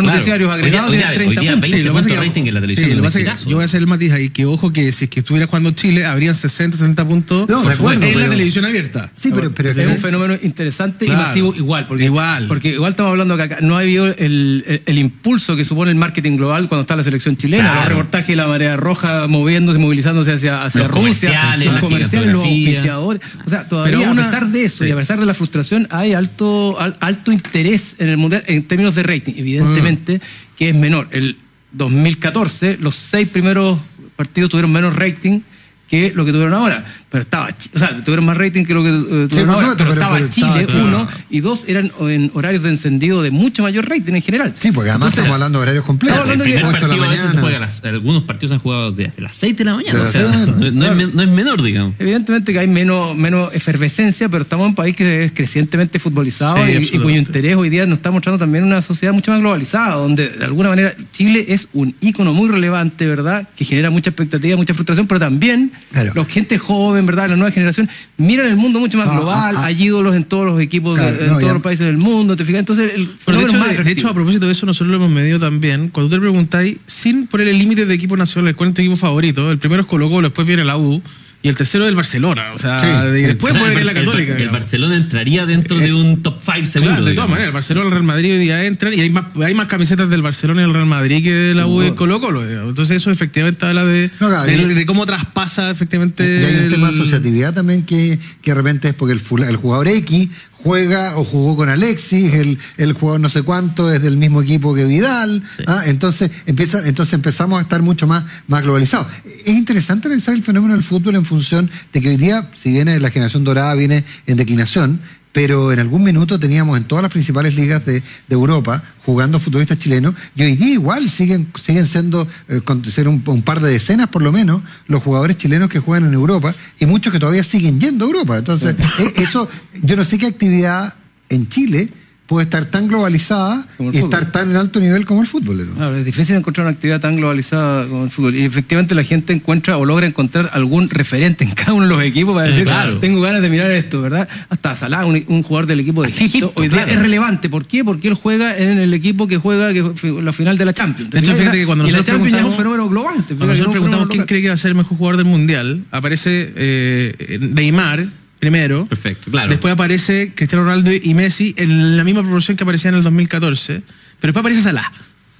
noticiarios Claro. agregados Hoy de día- treinta hoy día puntos. veinte Sí, lo que pasa puntos es que- rating en la televisión. Sí, lo que pasa es que exitazo. yo voy a hacer el matiz ahí, que ojo que si es que estuviera jugando Chile, habrían sesenta, setenta puntos No, de acuerdo, en la pero- televisión abierta. Sí, pero, pero es un fenómeno interesante Claro. y masivo igual, porque Igual. porque igual estamos hablando que acá no ha habido el, el, el impulso que supone el marketing global cuando está la selección chilena, Claro. los reportajes de la marea roja moviéndose, movilizándose hacia, hacia Los Rusia, comerciales, los la comerciales, los gigantografía. auspiciadores, o sea, todavía Pero una- a pesar de eso sí. y a pesar de la frustración hay alto al- alto interés en el mundial en términos de rating, evidentemente Mm. que es menor. El dos mil catorce los seis primeros partidos tuvieron menos rating que lo que tuvieron ahora. Pero estaba, Chi- o sea, tuvieron más rating que lo que eh, tuvieron por ahora, supuesto, pero, pero- estaba pero Chile, estaba- uno, y dos eran en horarios de encendido de mucho mayor rating en general. Sí, porque además Entonces, estamos hablando de horarios completos. Estamos El hablando primer ocho de la partido a veces se mañana. juega a las- algunos partidos han jugado desde las seis de la mañana. De O las sea, seis de la no, mañana. no es, men- no es menor, digamos. Evidentemente que hay menos, menos efervescencia, pero estamos en un país que es crecientemente futbolizado Sí, y- y, absolutamente. cuyo interés hoy día nos está mostrando también una sociedad mucho más globalizada, donde de alguna manera Chile es un ícono muy relevante, ¿verdad? Que genera mucha expectativa, mucha frustración, pero también Claro. la gente joven, ¿verdad? La nueva generación miran el mundo mucho más Ah, global, ah, ah. hay ídolos en todos los equipos, Claro, de- en no, todos ya- los países del mundo, ¿te fijas? Entonces el Pero de, fenómeno hecho, es más de- de atractivo. hecho, a propósito de eso, nosotros lo hemos medido también. Cuando tú te preguntáis, sin poner el límite de equipo nacional, ¿cuál es tu equipo favorito? El primero es Colo-Colo, después viene la U, y el tercero es el Barcelona. O sea, Sí, y sí. después O sea, puede el, venir la el- Católica. el digamos. Barcelona entraría dentro de un top cinco seguro. Claro, de todas digamos. maneras, el Barcelona y el Real Madrid hoy día entran y hay más, hay más camisetas del Barcelona y el Real Madrid que de la U y el Colo-Colo. digamos. Entonces eso efectivamente habla de, No, claro, de, y- de cómo traspasa efectivamente... Y hay un el- tema de asociatividad también que, que de repente es porque el, fula- el jugador X juega o jugó con Alexis, el, el jugador no sé cuánto es del mismo equipo que Vidal, ¿ah? entonces empieza, entonces empezamos a estar mucho más, más globalizados. Es interesante analizar el fenómeno del fútbol en función de que hoy día, si bien la generación dorada viene en declinación, pero en algún minuto teníamos en todas las principales ligas de, de Europa jugando futbolistas chilenos y hoy día igual siguen siguen siendo eh, con ser un, un par de decenas por lo menos los jugadores chilenos que juegan en Europa y muchos que todavía siguen yendo a Europa. Entonces eh, eso, yo no sé qué actividad en Chile puede estar tan globalizada Como el y fútbol. estar tan en alto nivel como el fútbol. digo. Claro, es difícil encontrar una actividad tan globalizada como el fútbol. Y efectivamente la gente encuentra o logra encontrar algún referente en cada uno de los equipos para Sí, decir, claro. tengo ganas de mirar esto, ¿verdad? Hasta Salah, un, un jugador del equipo de Hasta Egipto, Egipto, hoy día claro. es relevante. ¿Por qué? Porque él juega en el equipo que juega que fue la final de la Champions. De hecho, fíjate que cuando y la nosotros Champions ya es un preguntamos- fenómeno global. Cuando nosotros preguntamos quién cree que va a ser el mejor jugador del mundial, aparece eh, Neymar primero. Perfecto, claro. Después aparece Cristiano Ronaldo y Messi en la misma proporción que aparecía en el dos mil catorce. Pero después aparece Salah.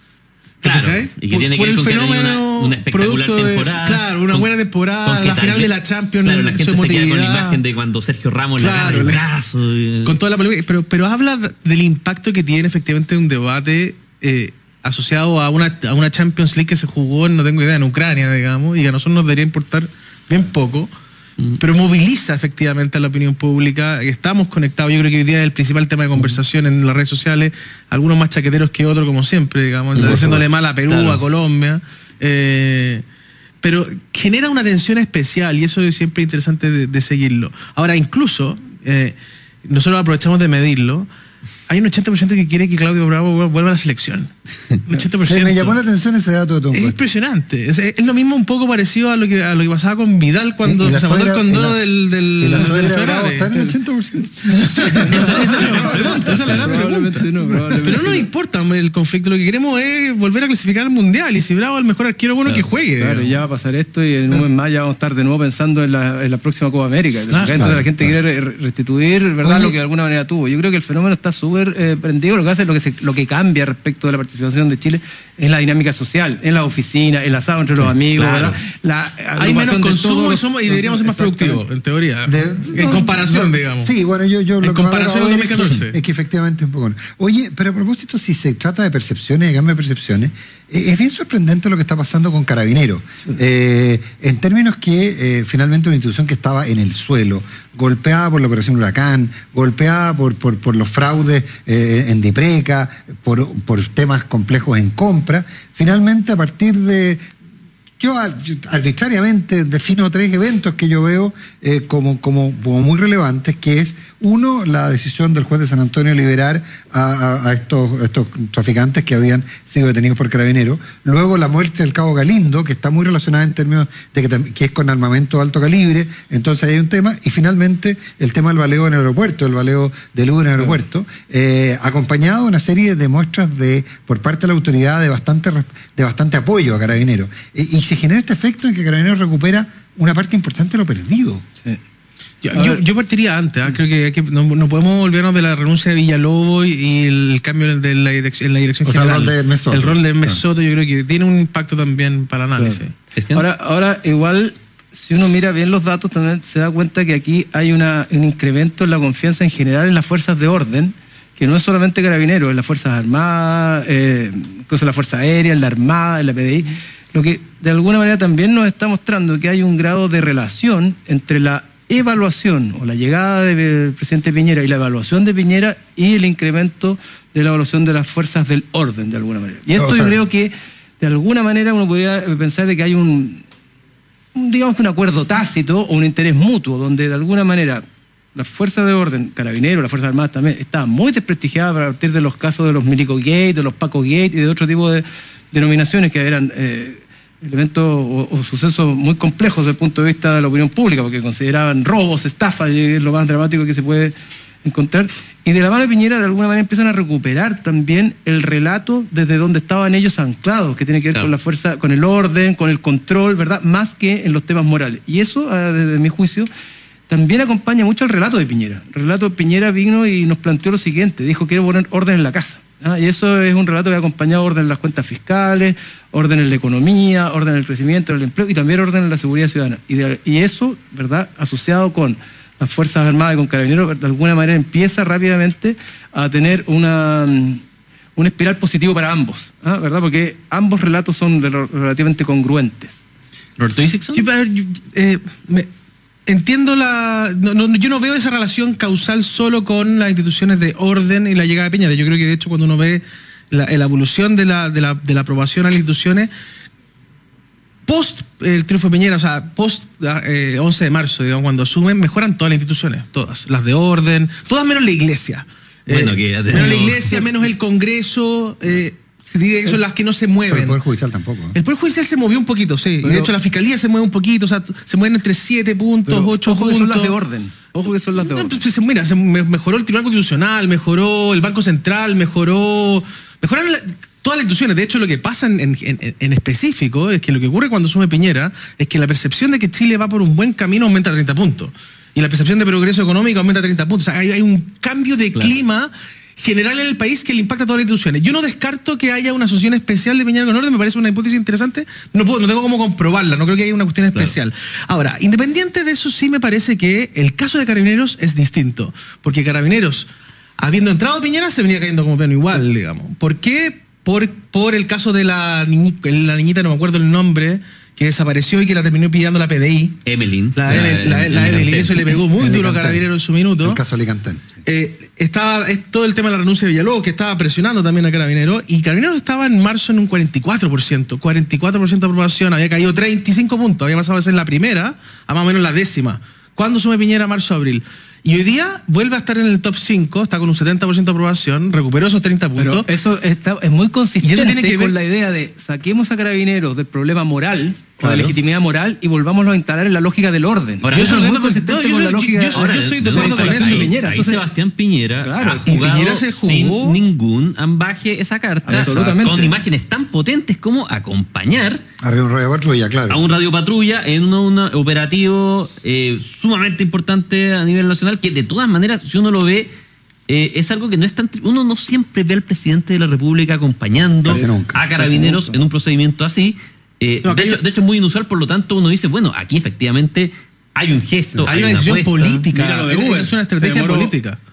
¿Te Claro, fijáis? y que Por- tiene que por ver el con que ha tenido fenómeno una, una espectacular producto de- temporada. claro, una con- buena temporada, con que la final tal de vez- la Champions, Claro, la su gente se queda con la emotividad. imagen de cuando Sergio Ramos Claro, le agarra el le- brazo. y- Con toda la polémica, pero, pero habla d- del impacto que tiene efectivamente un debate eh, asociado a una, a una Champions League que se jugó, no tengo idea, en Ucrania, digamos, y que a nosotros nos debería importar bien poco, pero moviliza efectivamente a la opinión pública. Estamos conectados, yo creo que hoy día es el principal tema de conversación en las redes sociales, algunos más chaqueteros que otros, como siempre, digamos, Por diciéndole supuesto. mal a Perú, Claro. a Colombia. Eh, pero genera una tensión especial y eso es siempre interesante de, de seguirlo. Ahora, incluso, eh, nosotros aprovechamos de medirlo. Hay un ochenta por ciento que quiere que Claudio Bravo vuelva a la selección. Un ochenta por ciento. Me llamó la atención ese dato de tu Es encuesta. impresionante. Es, es lo mismo un poco parecido a lo que a lo que pasaba con Vidal cuando Y la se mandó el suegra- condoro y la- del, del, y la del suegra de Bravo Ferrari. está en el ochenta por ciento. Esa, esa es la gran pregunta. Esa es la gran pregunta. Probablemente no, probablemente Pero no nos importa hombre, el conflicto. Lo que queremos es volver a clasificar al mundial. Y si Bravo es el mejor arquero, bueno, que juegue. Claro, ya va a pasar esto y en un mes más ya vamos a estar de nuevo pensando en la, en la próxima Copa América. Entonces, Ah, entonces claro, la gente quiere re- restituir, ¿verdad?, Oye. lo que de alguna manera tuvo. Yo creo que el fenómeno está súper eh, prendido. Lo que hace, lo que se, lo que cambia respecto de la participación de Chile es la dinámica social, en la oficina, el asado entre los amigos, claro. ¿verdad? La Hay menos agrupación de consumo todos y, los- somos, y deberíamos ser más Exactamente. productivos, en teoría. De- en no, comparación, no, digamos. Sí, bueno, yo, yo En lo que me comparación acabo al de ver es que- dos mil catorce. Es que efectivamente un poco. no. Oye, pero a propósito, si se trata de percepciones, de cambio de percepciones, eh, es bien sorprendente lo que está pasando con Carabineros. Eh, en términos que eh, finalmente una institución que estaba en el suelo, golpeada por la operación Huracán, golpeada por, por, por los fraudes eh, en Dipreca, por, por temas complejos en compra, finalmente a partir de Yo, yo arbitrariamente defino tres eventos que yo veo eh, como, como, como muy relevantes, que es, uno, la decisión del juez de San Antonio de liberar a, a, a estos, estos traficantes que habían sido detenidos por Carabineros. Luego, la muerte del cabo Galindo, que está muy relacionada en términos de que, que es con armamento de alto calibre, entonces hay un tema. Y finalmente, el tema del baleo en el aeropuerto, el baleo de luz en el aeropuerto, eh, acompañado de una serie de muestras de por parte de la autoridad de bastante, de bastante apoyo a Carabineros. Y, y se genera este efecto en que Carabineros recupera una parte importante de lo perdido. Sí. Yo, yo, yo partiría antes, ¿eh? Creo que, hay que no, no podemos volvernos de la renuncia de Villalobos y, y el cambio de la dirección, en la dirección o sea, general. El rol de Hermes Soto. El rol de Hermes Soto, yo creo que tiene un impacto también para el análisis. Claro. Ahora, ahora, igual, si uno mira bien los datos, también se da cuenta que aquí hay una, un incremento en la confianza en general en las fuerzas de orden, que no es solamente Carabineros, en las Fuerzas Armadas, eh, incluso en la Fuerza Aérea, en la Armada, en la P D I, lo que de alguna manera también nos está mostrando que hay un grado de relación entre la evaluación o la llegada del presidente Piñera y la evaluación de Piñera y el incremento de la evaluación de las fuerzas del orden, de alguna manera. Y esto o sea, yo creo que de alguna manera uno podría pensar de que hay un, un digamos que un acuerdo tácito o un interés mutuo, donde de alguna manera las fuerzas de orden, Carabineros, las Fuerzas Armadas también, estaban muy desprestigiadas a partir de los casos de los Milico Gate, de los Paco Gate y de otro tipo de denominaciones que eran eh, elementos o, o sucesos muy complejos desde el punto de vista de la opinión pública, porque consideraban robos, estafas, y es lo más dramático que se puede encontrar. Y de la mano de Piñera, de alguna manera, empiezan a recuperar también el relato desde donde estaban ellos anclados, que tiene que ver claro. con la fuerza, con el orden, con el control, ¿verdad? Más que en los temas morales. Y eso, desde mi juicio, también acompaña mucho el relato de Piñera. El relato de Piñera vino y nos planteó lo siguiente, dijo que quiere poner orden en la casa. ¿Ah? Y eso es un relato que ha acompañado orden en las cuentas fiscales, orden en la economía, orden en el crecimiento, en el empleo y también orden en la seguridad ciudadana. Y, de, y eso, ¿verdad?, asociado con las Fuerzas Armadas y con Carabineros, de alguna manera empieza rápidamente a tener una, una espiral positivo para ambos, ¿ah? ¿verdad? Porque ambos relatos son relativamente congruentes. ¿Roberto Isixson? Sí, eh, me... Entiendo la... No, no, yo no veo esa relación causal solo con las instituciones de orden y la llegada de Piñera. Yo creo que, de hecho, cuando uno ve la, la evolución de la, de, la, de la aprobación a las instituciones, post el triunfo de Piñera, o sea, post eh, once de marzo, digamos, cuando asumen, mejoran todas las instituciones, todas. Las de orden, todas menos la iglesia. Bueno, eh, que ya menos la iglesia, menos el Congreso... Eh, diría que son las que no se mueven. Pero el Poder Judicial tampoco. ¿eh? El Poder Judicial se movió un poquito, sí. Pero, y de hecho la Fiscalía se mueve un poquito, o sea, se mueven entre siete puntos, pero, ocho ojo puntos. Ojo que son las de orden. Ojo que son las de orden. No, pues, mira, se mejoró el Tribunal Constitucional, mejoró el Banco Central, mejoró... Mejoraron la, todas las instituciones. De hecho, lo que pasa en, en, en específico es que lo que ocurre cuando asume Piñera es que la percepción de que Chile va por un buen camino aumenta a treinta puntos. Y la percepción de progreso económico aumenta a treinta puntos. O sea, hay, hay un cambio de claro. clima general en el país que le impacta a todas las instituciones. Yo no descarto que haya una asociación especial de Piñera con orden, me parece una hipótesis interesante, no puedo, no tengo cómo comprobarla, no creo que haya una cuestión especial. Claro. Ahora, independiente de eso, sí me parece que el caso de Carabineros es distinto, porque Carabineros, habiendo entrado Piñera, se venía cayendo como piano igual, digamos. ¿Por qué? Por, por el caso de la, niñi, la niñita, no me acuerdo el nombre, que desapareció y que la terminó pillando la P D I. Emeline. La, la, la, la, la Emeline, eso le pegó muy duro a Carabineros en su minuto. El caso Alicantén. Eh, estaba, es todo el tema de la renuncia de Villalobos, que estaba presionando también a Carabineros, y Carabineros estaba en marzo en un cuarenta y cuatro por ciento, cuarenta y cuatro por ciento de aprobación, había caído treinta y cinco puntos, había pasado a ser la primera a más o menos la décima. ¿Cuándo sube Piñera? Marzo-abril. Y hoy día vuelve a estar en el top cinco, está con un setenta por ciento de aprobación, recuperó esos treinta puntos. Pero eso está, es muy consistente y eso tiene que ver con la idea de saquemos a Carabineros del problema moral, claro. o de legitimidad moral, y volvámoslo a instalar en la lógica del orden. Ahora, yo soy muy consistente no, con la lógica yo, yo, yo, yo estoy de acuerdo con eso. Piñera. Ahí Entonces, Sebastián Piñera claro, ha jugado Piñera se jugó sin ningún ambaje esa carta, con imágenes tan potentes como acompañar Arriba un radio patrulla, claro. a un radio patrulla en un operativo eh, sumamente importante a nivel nacional, que de todas maneras, si uno lo ve, Eh, es algo que no es tan... Uno no siempre ve al presidente de la República acompañando a Carabineros en un procedimiento así. Eh, no, de, hecho, yo... de hecho, es muy inusual, por lo tanto, uno dice, bueno, aquí efectivamente hay un gesto, hay, hay una decisión apuesta. política. Mira, lo de Uber, es una estrategia se demoró, política.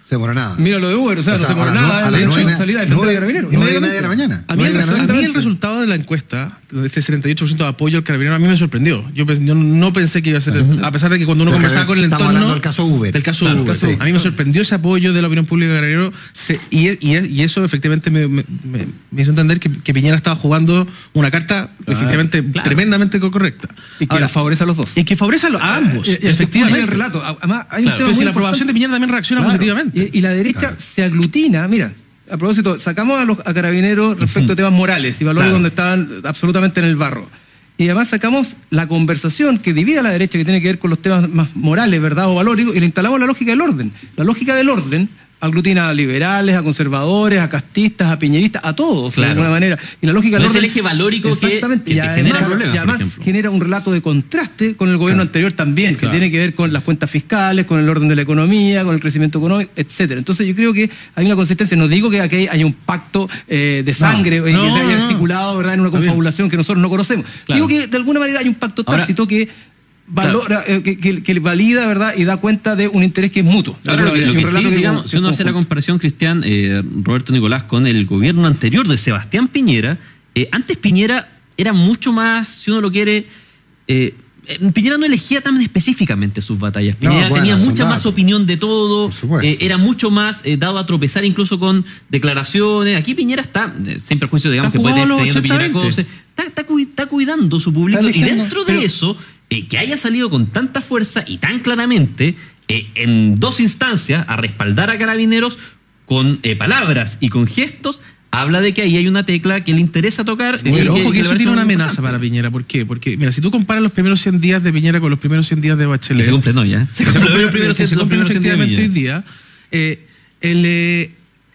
se demoró nada. Mira lo de Uber, o sea, o sea no se demoró nada. De hecho, salida de frente de Carabineros. nueve y media de la mañana. A mí, el, a mí el resultado de la encuesta, de este setenta y ocho por ciento de apoyo al Carabinero, a mí me sorprendió. Yo, yo no pensé que iba a ser, uh-huh. a pesar de que cuando uno conversaba con el entorno... del caso Uber. Del caso claro, Uber. sí. A mí me sorprendió ese apoyo de la opinión pública de Carabinero se, y, y, y eso efectivamente me, me, me hizo entender que, que Piñera estaba jugando una carta claro, efectivamente claro. tremendamente correcta. Y que Ahora, favorece a los dos. Y que favorece a, los, a ambos, y, y efectivamente. El relato. Además, hay claro. un tema Pero si la importante. aprobación de Piñera también reacciona claro. positivamente. Y, y la derecha claro. se aglutina, mira... A propósito, sacamos a los a Carabineros respecto uh-huh. a temas morales y valores claro. donde estaban absolutamente en el barro. Y además sacamos la conversación que divide a la derecha, que tiene que ver con los temas más morales, ¿verdad? O valóricos, y le instalamos la lógica del orden. La lógica del orden aglutina a liberales, a conservadores, a castistas, a piñeristas, a todos, claro. de alguna manera. Y la lógica no del orden... es el eje valórico exactamente, que, que y te además, genera problemas, y además genera un relato de contraste con el gobierno claro. anterior también, que claro. tiene que ver con las cuentas fiscales, con el orden de la economía, con el crecimiento económico, etcétera. Entonces yo creo que hay una consistencia. No digo que aquí hay un pacto eh, de sangre no, y no, que se haya articulado ¿verdad? en una confabulación que nosotros no conocemos. Claro. Digo que de alguna manera hay un pacto tácito Ahora, que... Valora, claro. eh, que, que, que valida, ¿verdad? Y da cuenta de un interés que es mutuo. Claro, lo que, lo que sí, que digamos, que si uno hace la comparación, Cristian, eh, Roberto Nicolás, con el gobierno anterior de Sebastián Piñera, eh, antes Piñera era mucho más, si uno lo quiere, eh, Piñera no elegía tan específicamente sus batallas. Piñera no, bueno, tenía mucha más opinión de todo, eh, era mucho más eh, dado a tropezar incluso con declaraciones. Aquí Piñera está, eh, sin perjuicio, digamos, que puede tener teniendo Piñera cosas, está, está, está cuidando su público y dentro de pero, eso... Eh, que haya salido con tanta fuerza y tan claramente eh, en dos instancias a respaldar a Carabineros con eh, palabras y con gestos, habla de que ahí hay una tecla que le interesa tocar. Sí, pero eh, ojo que, que eso tiene una amenaza importante. para Piñera. ¿Por qué? Porque, mira, si tú comparas los primeros cien días de Piñera con los primeros cien días de Bachelet... Que se cumplen, ¿no? Ya. Se cumplen los primeros cien días hoy día. Eh, el, eh,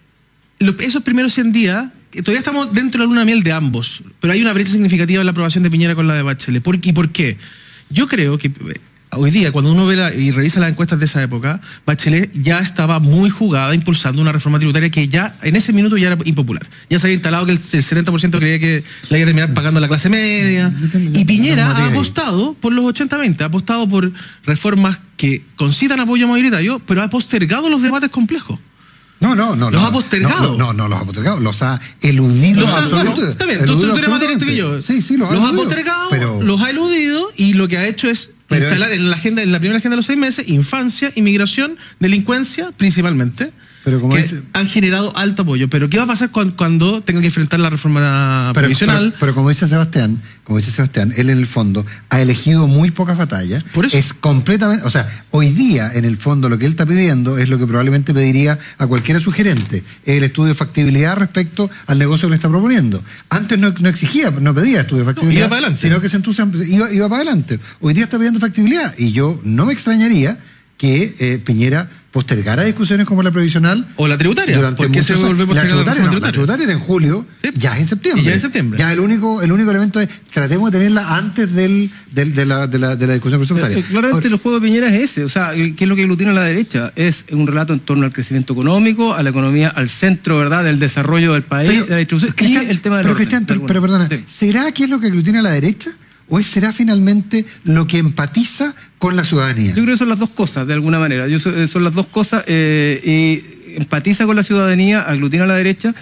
lo, esos primeros cien días... Todavía estamos dentro de la luna de miel de ambos, pero hay una brecha significativa en la aprobación de Piñera con la de Bachelet. ¿Por, ¿Y por qué? Yo creo que hoy día, cuando uno ve la, y revisa las encuestas de esa época, Bachelet ya estaba muy jugada impulsando una reforma tributaria que ya en ese minuto ya era impopular. Ya se había instalado que el setenta por ciento creía que la iba a terminar pagando la clase media. Y Piñera ha apostado por los ochenta veinte, ha apostado por reformas que concitan apoyo mayoritario, pero ha postergado los debates complejos. No, no, no. Los no, ha postergado. No, no, no, los ha postergado. Los ha eludido. Los ha, no, está bien, tú, tú eres más directo que yo. Sí, sí, los ha Los eludido, ha postergado, pero... los ha eludido y lo que ha hecho es pero instalar es... en la agenda, en la primera agenda de los seis meses, infancia, inmigración, delincuencia, principalmente. Pero como que dice... han generado alto apoyo. Pero ¿qué va a pasar cuando, cuando tengan que enfrentar la reforma pero, provisional? Pero, pero como dice Sebastián, como dice Sebastián, él en el fondo ha elegido muy pocas batallas. Por eso. Es completamente, o sea, hoy día en el fondo lo que él está pidiendo es lo que probablemente pediría a cualquiera sugerente, el estudio de factibilidad respecto al negocio que le está proponiendo. Antes no, no exigía, no pedía estudio de factibilidad, no, iba para adelante. Sino que se entusiasma, iba, iba para adelante. Hoy día está pidiendo factibilidad y yo no me extrañaría que eh, Piñera postergara discusiones como la previsional o la tributaria. Durante ¿Por qué se vuelve la tributaria, la, no, la tributaria era en julio, sí. Ya es en septiembre. Y ya en septiembre. Ya el único, el único elemento es tratemos de tenerla antes del, del, de, la, de, la, de la discusión presupuestaria. Eh, claramente Ahora, el juego de Piñera es ese, o sea, ¿qué es lo que aglutina a la derecha? Es un relato en torno al crecimiento económico, a la economía, al centro, ¿verdad?, del desarrollo del país, pero, de la distribución, y el tema del pero, orden, Cristian, pero, pero perdona, sí. ¿Será que es lo que aglutina a la derecha? ¿O será finalmente lo que empatiza con la ciudadanía? Yo creo que son las dos cosas, de alguna manera. Yo, son las dos cosas. Eh, y empatiza con la ciudadanía, aglutina a la derecha.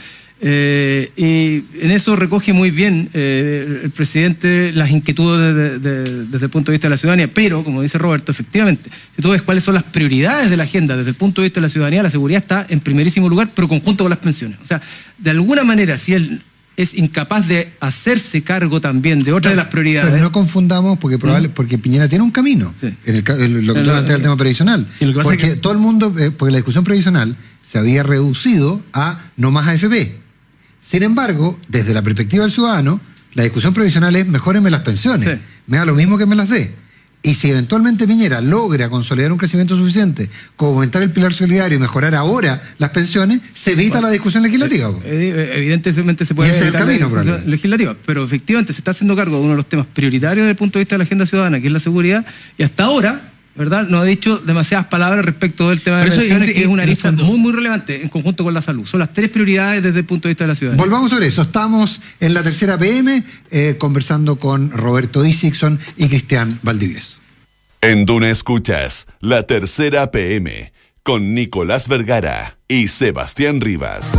Eh, y en eso recoge muy bien eh, el presidente las inquietudes de, de, de, desde el punto de vista de la ciudadanía. Pero, como dice Roberto, efectivamente, si tú ves cuáles son las prioridades de la agenda desde el punto de vista de la ciudadanía, la seguridad está en primerísimo lugar, pero conjunto con las pensiones. O sea, de alguna manera, si él es incapaz de hacerse cargo también de otra no, de las prioridades. Pero no confundamos, porque probable, ¿Mm? porque Piñera tiene un camino, sí. en el, en lo que tú planteas el tema previsional. Sí, lo que porque que... todo el mundo, eh, porque la discusión previsional se había reducido a no más A F P. Sin embargo, desde la perspectiva del ciudadano, la discusión previsional es mejórenme las pensiones, sí. me da lo mismo que me las dé. Y si eventualmente Piñera logra consolidar un crecimiento suficiente, como aumentar el pilar solidario y mejorar ahora las pensiones, se evita bueno, la discusión legislativa. Evidentemente se puede evitar el camino, la discusión legislativa, pero efectivamente se está haciendo cargo de uno de los temas prioritarios desde el punto de vista de la agenda ciudadana, que es la seguridad, y hasta ahora, ¿verdad?, no ha dicho demasiadas palabras respecto del tema de las pensiones, que es una arista muy, muy relevante en conjunto con la salud. Son las tres prioridades desde el punto de vista de la ciudadanía. Volvamos sobre eso. Estamos en la tercera P M eh, conversando con Roberto Isixson y Cristian Valdivieso. En Duna escuchas la tercera P M con Nicolás Vergara y Sebastián Rivas.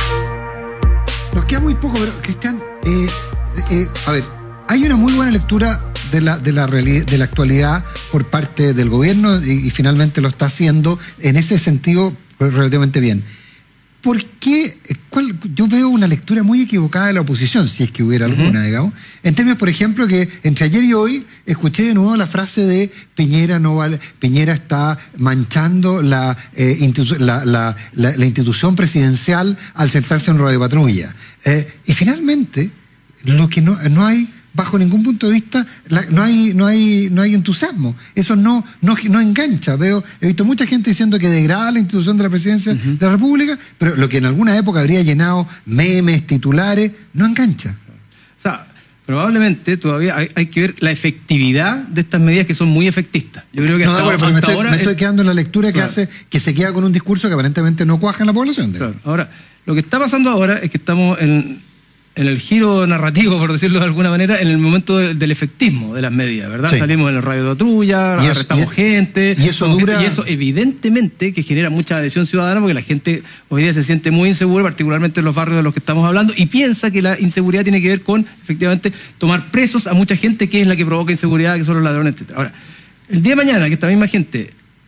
Nos queda muy poco, pero Cristian, eh, eh, a ver, hay una muy buena lectura de la, de la, reali- de la actualidad por parte del gobierno y, y finalmente lo está haciendo en ese sentido relativamente bien. ¿Por qué? ¿Cuál? Yo veo una lectura muy equivocada de la oposición, si es que hubiera alguna, uh-huh. digamos. En términos, por ejemplo, que entre ayer y hoy escuché de nuevo la frase de Piñera no vale, Piñera está manchando la, eh, institu- la, la, la, la institución presidencial al sentarse en radio patrulla. Eh, y finalmente, lo que no, no hay, bajo ningún punto de vista, la, no hay no hay no hay entusiasmo. Eso no no no engancha. Veo he visto mucha gente diciendo que degrada la institución de la presidencia uh-huh. de la República, pero lo que en alguna época habría llenado memes, titulares, no engancha. O sea, probablemente todavía hay, hay que ver la efectividad de estas medidas que son muy efectistas. Yo creo que no, hasta, bueno, pero hasta me estoy, ahora me estoy es... quedando en la lectura que claro. hace que se queda con un discurso que aparentemente no cuaja en la población. Claro. Ahora, lo que está pasando ahora es que estamos en en el giro narrativo, por decirlo de alguna manera, en el momento de, del efectismo de las medidas, ¿verdad? Sí. Salimos en el radio de patrulla, y arrestamos eso, y, gente, y eso dura... gente, y eso evidentemente que genera mucha adhesión ciudadana porque la gente hoy día se siente muy insegura, particularmente en los barrios de los que estamos hablando, y piensa que la inseguridad tiene que ver con, efectivamente, tomar presos a mucha gente que es la que provoca inseguridad, que son los ladrones, etcétera. Ahora, el día de mañana que esta misma gente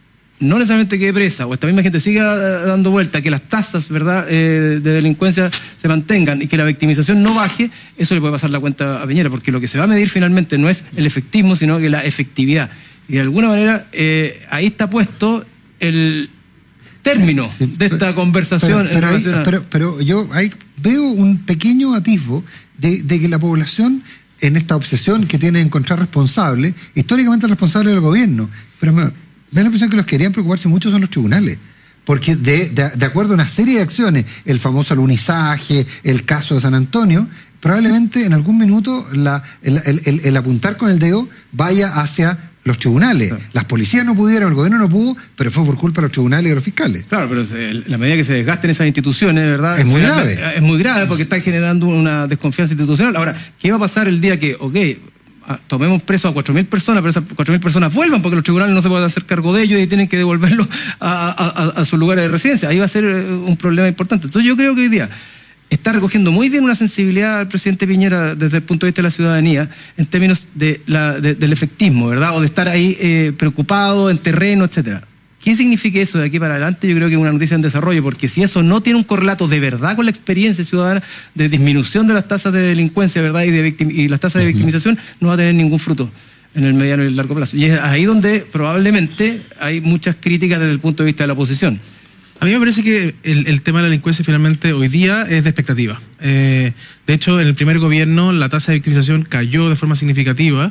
no necesariamente quede presa o esta misma gente siga dando vuelta, que las tasas, ¿verdad?, eh, de delincuencia se mantengan y que la victimización no baje, eso le puede pasar la cuenta a Piñera, porque lo que se va a medir finalmente no es el efectismo, sino que la efectividad. Y de alguna manera eh, ahí está puesto el término sí, sí, de esta conversación. Pero, pero, en ahí, pero, pero yo ahí veo un pequeño atisbo de, de que la población, en esta obsesión que tiene de encontrar responsable, históricamente responsable del gobierno, pero me, me da la impresión que los que querían preocuparse mucho son los tribunales. Porque de, de, de acuerdo a una serie de acciones, el famoso alunizaje, el caso de San Antonio, probablemente en algún minuto la, el, el, el, el apuntar con el dedo vaya hacia los tribunales. Claro. Las policías no pudieron, el gobierno no pudo, pero fue por culpa de los tribunales y de los fiscales. Claro, pero la medida que se desgasten esas instituciones, ¿verdad? Es muy grave. Es muy grave porque está generando una desconfianza institucional. Ahora, ¿qué va a pasar el día que, ok, tomemos preso a cuatro mil personas, pero esas cuatro mil personas vuelvan porque los tribunales no se pueden hacer cargo de ellos y tienen que devolverlos a, a, a, a sus lugares de residencia? Ahí va a ser un problema importante. Entonces yo creo que hoy día está recogiendo muy bien una sensibilidad al presidente Piñera desde el punto de vista de la ciudadanía en términos de la, de, del efectismo, ¿verdad? O de estar ahí eh, preocupado en terreno, etcétera. ¿Qué significa eso de aquí para adelante? Yo creo que es una noticia en desarrollo, porque si eso no tiene un correlato de verdad con la experiencia ciudadana de disminución de las tasas de delincuencia, ¿verdad? Y, de victim- y las tasas de victimización, no va a tener ningún fruto en el mediano y el largo plazo. Y es ahí donde probablemente hay muchas críticas desde el punto de vista de la oposición. A mí me parece que el, el tema de la delincuencia finalmente hoy día es de expectativa. Eh, de hecho, en el primer gobierno la tasa de victimización cayó de forma significativa.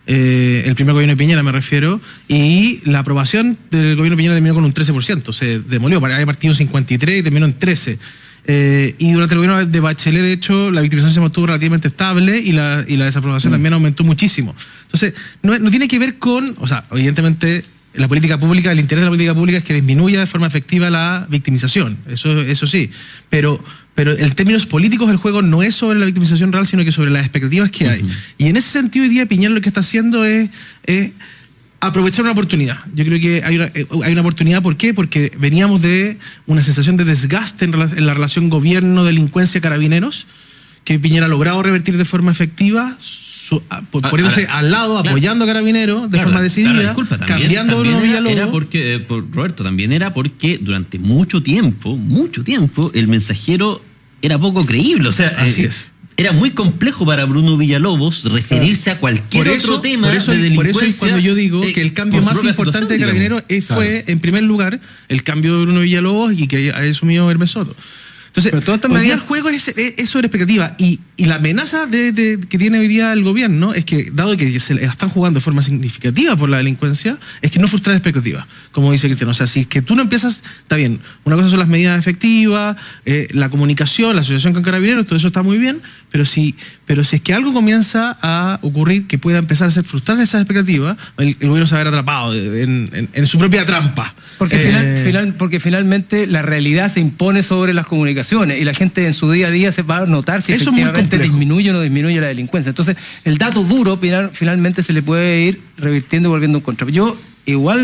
Eh, el primer gobierno de Piñera me refiero, y la aprobación del gobierno de Piñera terminó con un trece por ciento, se demolió, había partido en cincuenta y tres y terminó en trece. Eh, y durante el gobierno de Bachelet, de hecho, la victimización se mantuvo relativamente estable y la, y la desaprobación mm. también aumentó muchísimo. Entonces, no, no tiene que ver con, o sea, evidentemente la política pública, el interés de la política pública es que disminuya de forma efectiva la victimización, eso, eso sí, pero pero en términos políticos el juego no es sobre la victimización real, sino que sobre las expectativas que hay. Uh-huh. Y en ese sentido hoy día Piñera lo que está haciendo es, es aprovechar una oportunidad. Yo creo que hay una, hay una oportunidad, ¿por qué? Porque veníamos de una sensación de desgaste en, rela- en la relación gobierno-delincuencia-carabineros, que Piñera ha logrado revertir de forma efectiva, Su, a, poniéndose ah, al lado, claro, apoyando a Carabineros de claro, forma decidida, claro, disculpa, también, cambiando también Bruno Villalobos. Era porque, eh, por, Roberto, también era porque durante mucho tiempo, mucho tiempo, el mensajero era poco creíble. O sea, así eh, es. Era muy complejo para Bruno Villalobos referirse a cualquier por eso, otro tema por eso, de delincuencia. Por eso es cuando yo digo que el cambio más importante de Carabineros fue, claro, en primer lugar, el cambio de Bruno Villalobos y que ha asumido Hermes Soto. Entonces, hoy día el juego es, es, es sobre expectativa, y, y la amenaza de, de, que tiene hoy día el gobierno es que, dado que se están jugando de forma significativa por la delincuencia, es que no frustrar expectativas, como dice Cristiano. O sea, si es que tú no empiezas, está bien, una cosa son las medidas efectivas, eh, la comunicación, la asociación con Carabineros, todo eso está muy bien, pero si, pero si es que algo comienza a ocurrir que pueda empezar a ser frustrar esas expectativas, el, el gobierno se va a ver atrapado en, en, en su propia trampa. Porque, eh, final, final, porque finalmente la realidad se impone sobre las comunicaciones y la gente en su día a día se va a notar si eso efectivamente disminuye o no disminuye la delincuencia. Entonces, el dato duro final, finalmente se le puede ir revirtiendo y volviendo en contra. Yo igual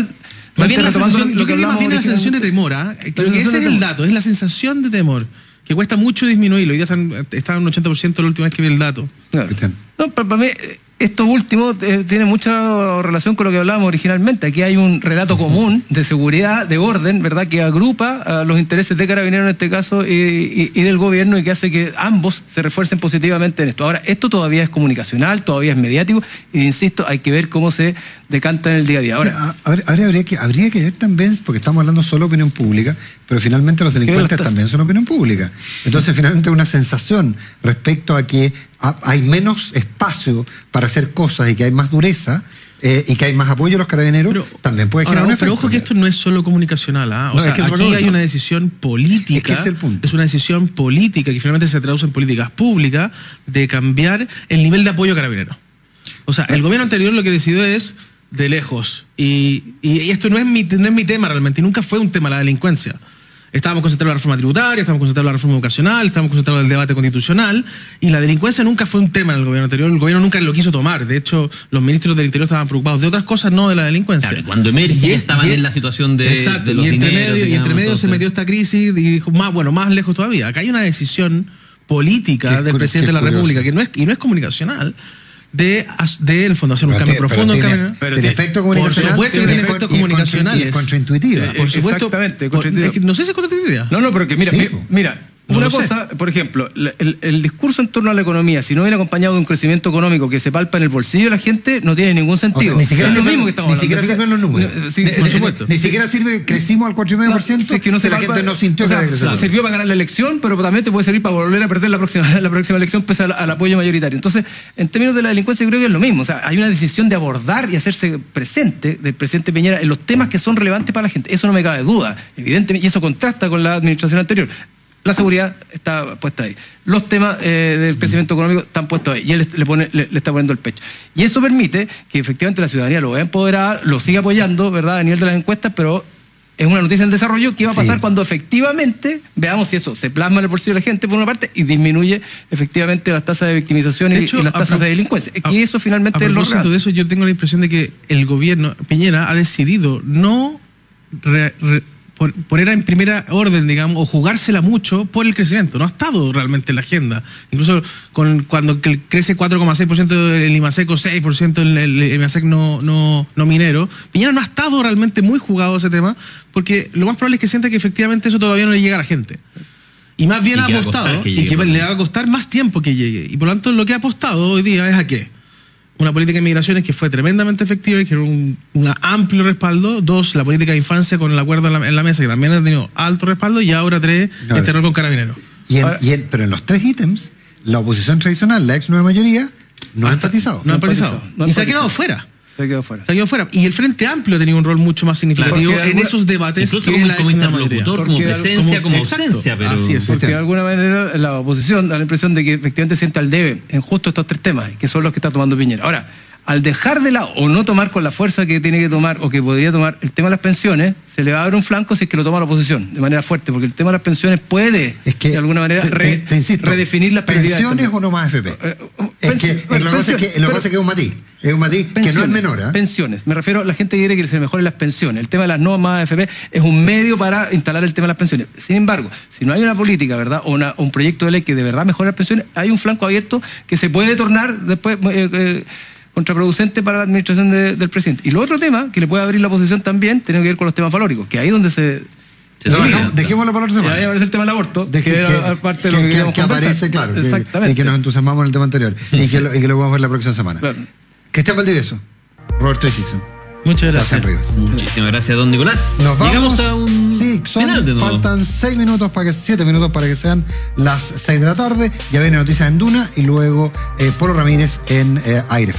Más bien la sensación, lo yo que creo que más hablamos bien la sensación de temor, ¿ah? Creo que ese es el dato, es la sensación de temor, que cuesta mucho disminuirlo. Hoy ya están, estaba en un ochenta por ciento la última vez que vi el dato. Claro. No, para, para mí, esto último eh, tiene mucha relación con lo que hablábamos originalmente. Aquí hay un relato común de seguridad, de orden, ¿verdad?, que agrupa a los intereses de Carabineros en este caso y, y, y del gobierno, y que hace que ambos se refuercen positivamente en esto. Ahora, esto todavía es comunicacional, todavía es mediático, e insisto, hay que ver cómo se decanta en el día a día. Ahora, ahora, ahora habría, que, habría que ver también, porque estamos hablando solo de opinión pública, pero finalmente los delincuentes también son opinión pública. Entonces, finalmente, una sensación respecto a que hay menos espacio para hacer cosas y que hay más dureza eh, y que hay más apoyo a los carabineros, pero, también puede generar ahora, un efecto. Pero ojo que esto no es solo comunicacional, ¿ah? O no, sea, es que aquí hay una decisión política, es, que es, el punto. es una decisión política que finalmente se traduce en políticas públicas de cambiar el nivel de apoyo a carabineros. O sea, el gobierno anterior lo que decidió es de lejos, y, y esto no es, mi, no es mi tema realmente, y nunca fue un tema la delincuencia. Estábamos concentrados en la reforma tributaria, estábamos concentrados en la reforma educacional, estábamos concentrados en el debate constitucional, y la delincuencia nunca fue un tema en el gobierno anterior. El gobierno nunca lo quiso tomar. De hecho, los ministros del Interior estaban preocupados de otras cosas, no de la delincuencia. Claro, cuando emerge estaban y, en la situación de, exacto, de los y entre dineros, medio, digamos, y entre medio entonces... se metió esta crisis y dijo, más, bueno, más lejos todavía. Acá hay una decisión política del presidente de la curioso. República, que no es, y no es comunicacional, de, de en el fondo hacer un pero cambio te, profundo tiene, en cambio, pero tiene efecto comunicacional. Por supuesto que tiene efectos comunicacionales. Es contraintuitiva. Por supuesto. Exactamente. Por, es que no sé si es contraintuitiva. No, no, pero que mira, sí, mira, no una cosa, sé. Por ejemplo, el, el discurso en torno a la economía, si no viene acompañado de un crecimiento económico que se palpa en el bolsillo de la gente, no tiene ningún sentido. O sea, ni siquiera es lo sirve, mismo que estamos ni siquiera sirven los números. No, sí, ni, por supuesto. Ni, ni siquiera sirve que crecimos al cuatro coma cinco por ciento, no, es que no se la palpa, gente no sintió, o sea, que había crecido. Sirvió para ganar la elección, pero también te puede servir para volver a perder la próxima, la próxima elección pese al, al apoyo mayoritario. Entonces, en términos de la delincuencia, creo que es lo mismo. O sea, hay una decisión de abordar y hacerse presente del presidente Piñera en los temas que son relevantes para la gente. Eso no me cabe duda, evidentemente, y eso contrasta con la administración anterior. La seguridad está puesta ahí. Los temas eh, del crecimiento económico están puestos ahí. Y él le, pone, le, le está poniendo el pecho. Y eso permite que efectivamente la ciudadanía lo vea empoderada, lo siga apoyando, ¿verdad?, a nivel de las encuestas, pero es una noticia en desarrollo que va a pasar sí. cuando efectivamente veamos si eso se plasma en el bolsillo de la gente por una parte y disminuye efectivamente las tasas de victimización de hecho, y, y las tasas pro, de delincuencia. A, y eso finalmente a es lo real. de eso yo tengo la impresión de que el gobierno, Piñera, ha decidido no re, re, poner en primera orden, digamos, o jugársela mucho por el crecimiento. No ha estado realmente en la agenda. Incluso con, cuando crece cuatro coma seis por ciento el IMASEC o seis por ciento el, el IMASEC no, no, no minero, Piñera no ha estado realmente muy jugado a ese tema, porque lo más probable es que sienta que efectivamente eso todavía no le llega a la gente. Y más bien y ha apostado, que y que le va a costar más tiempo que llegue. Y por lo tanto lo que ha apostado hoy día es a qué. Una política de migraciones que fue tremendamente efectiva y que era un, un amplio respaldo. Dos, la política de infancia con el acuerdo en la, en la mesa, que también ha tenido alto respaldo. Y ahora tres, no, este rol con Carabineros. Y en, y en, pero en los tres ítems, la oposición tradicional, la ex nueva mayoría, no ha empatizado. No ha empatizado. No y se ha quedado fuera. Se ha quedado fuera. Se ha quedado fuera. Y el Frente Amplio ha tenido un rol mucho más significativo en alguna, esos debates. Incluso que como, la como interlocutor, como presencia, como, como ausencia. Pero... Así es. Porque de alguna manera la oposición da la impresión de que efectivamente sienta el debe en justo estos tres temas, que son los que está tomando Piñera. Ahora, al dejar de lado o no tomar con la fuerza que tiene que tomar o que podría tomar el tema de las pensiones, se le va a dar un flanco si es que lo toma la oposición de manera fuerte, porque el tema de las pensiones puede es que, de alguna manera te, re, te, te insisto, redefinir las prioridades. ¿Pensiones o no más F P? Eh, es que lo que pasa es que lo que pasa es que es un matiz. Es un matiz que no es menor. ¿eh? Pensiones. Me refiero a la gente que quiere que se mejoren las pensiones. El tema de las no más F P es un medio para instalar el tema de las pensiones. Sin embargo, si no hay una política, ¿verdad? O una, un proyecto de ley que de verdad mejore las pensiones, hay un flanco abierto que se puede tornar después eh, eh, contraproducente para la administración de, del presidente. Y lo otro tema que le puede abrir la oposición también tiene que ver con los temas valóricos, que ahí es donde se... No, no, dejémoslo para la otra semana. Y ahí aparece el tema del aborto, de que, que, que era parte de lo que, que, que, que aparece, claro, exactamente. Y que nos entusiasmamos en el tema anterior y que lo, y que lo vamos a ver la próxima semana. Claro. Cristian Valdivieso, Roberto Dixon. Muchas gracias. Muchísimas gracias, don Nicolás. Nos vamos. Llegamos a un sí, son, final de todo. Faltan seis minutos para que, siete minutos para que sean las seis de la tarde. Ya viene noticias en Duna y luego eh, Polo Ramírez en eh, Aire.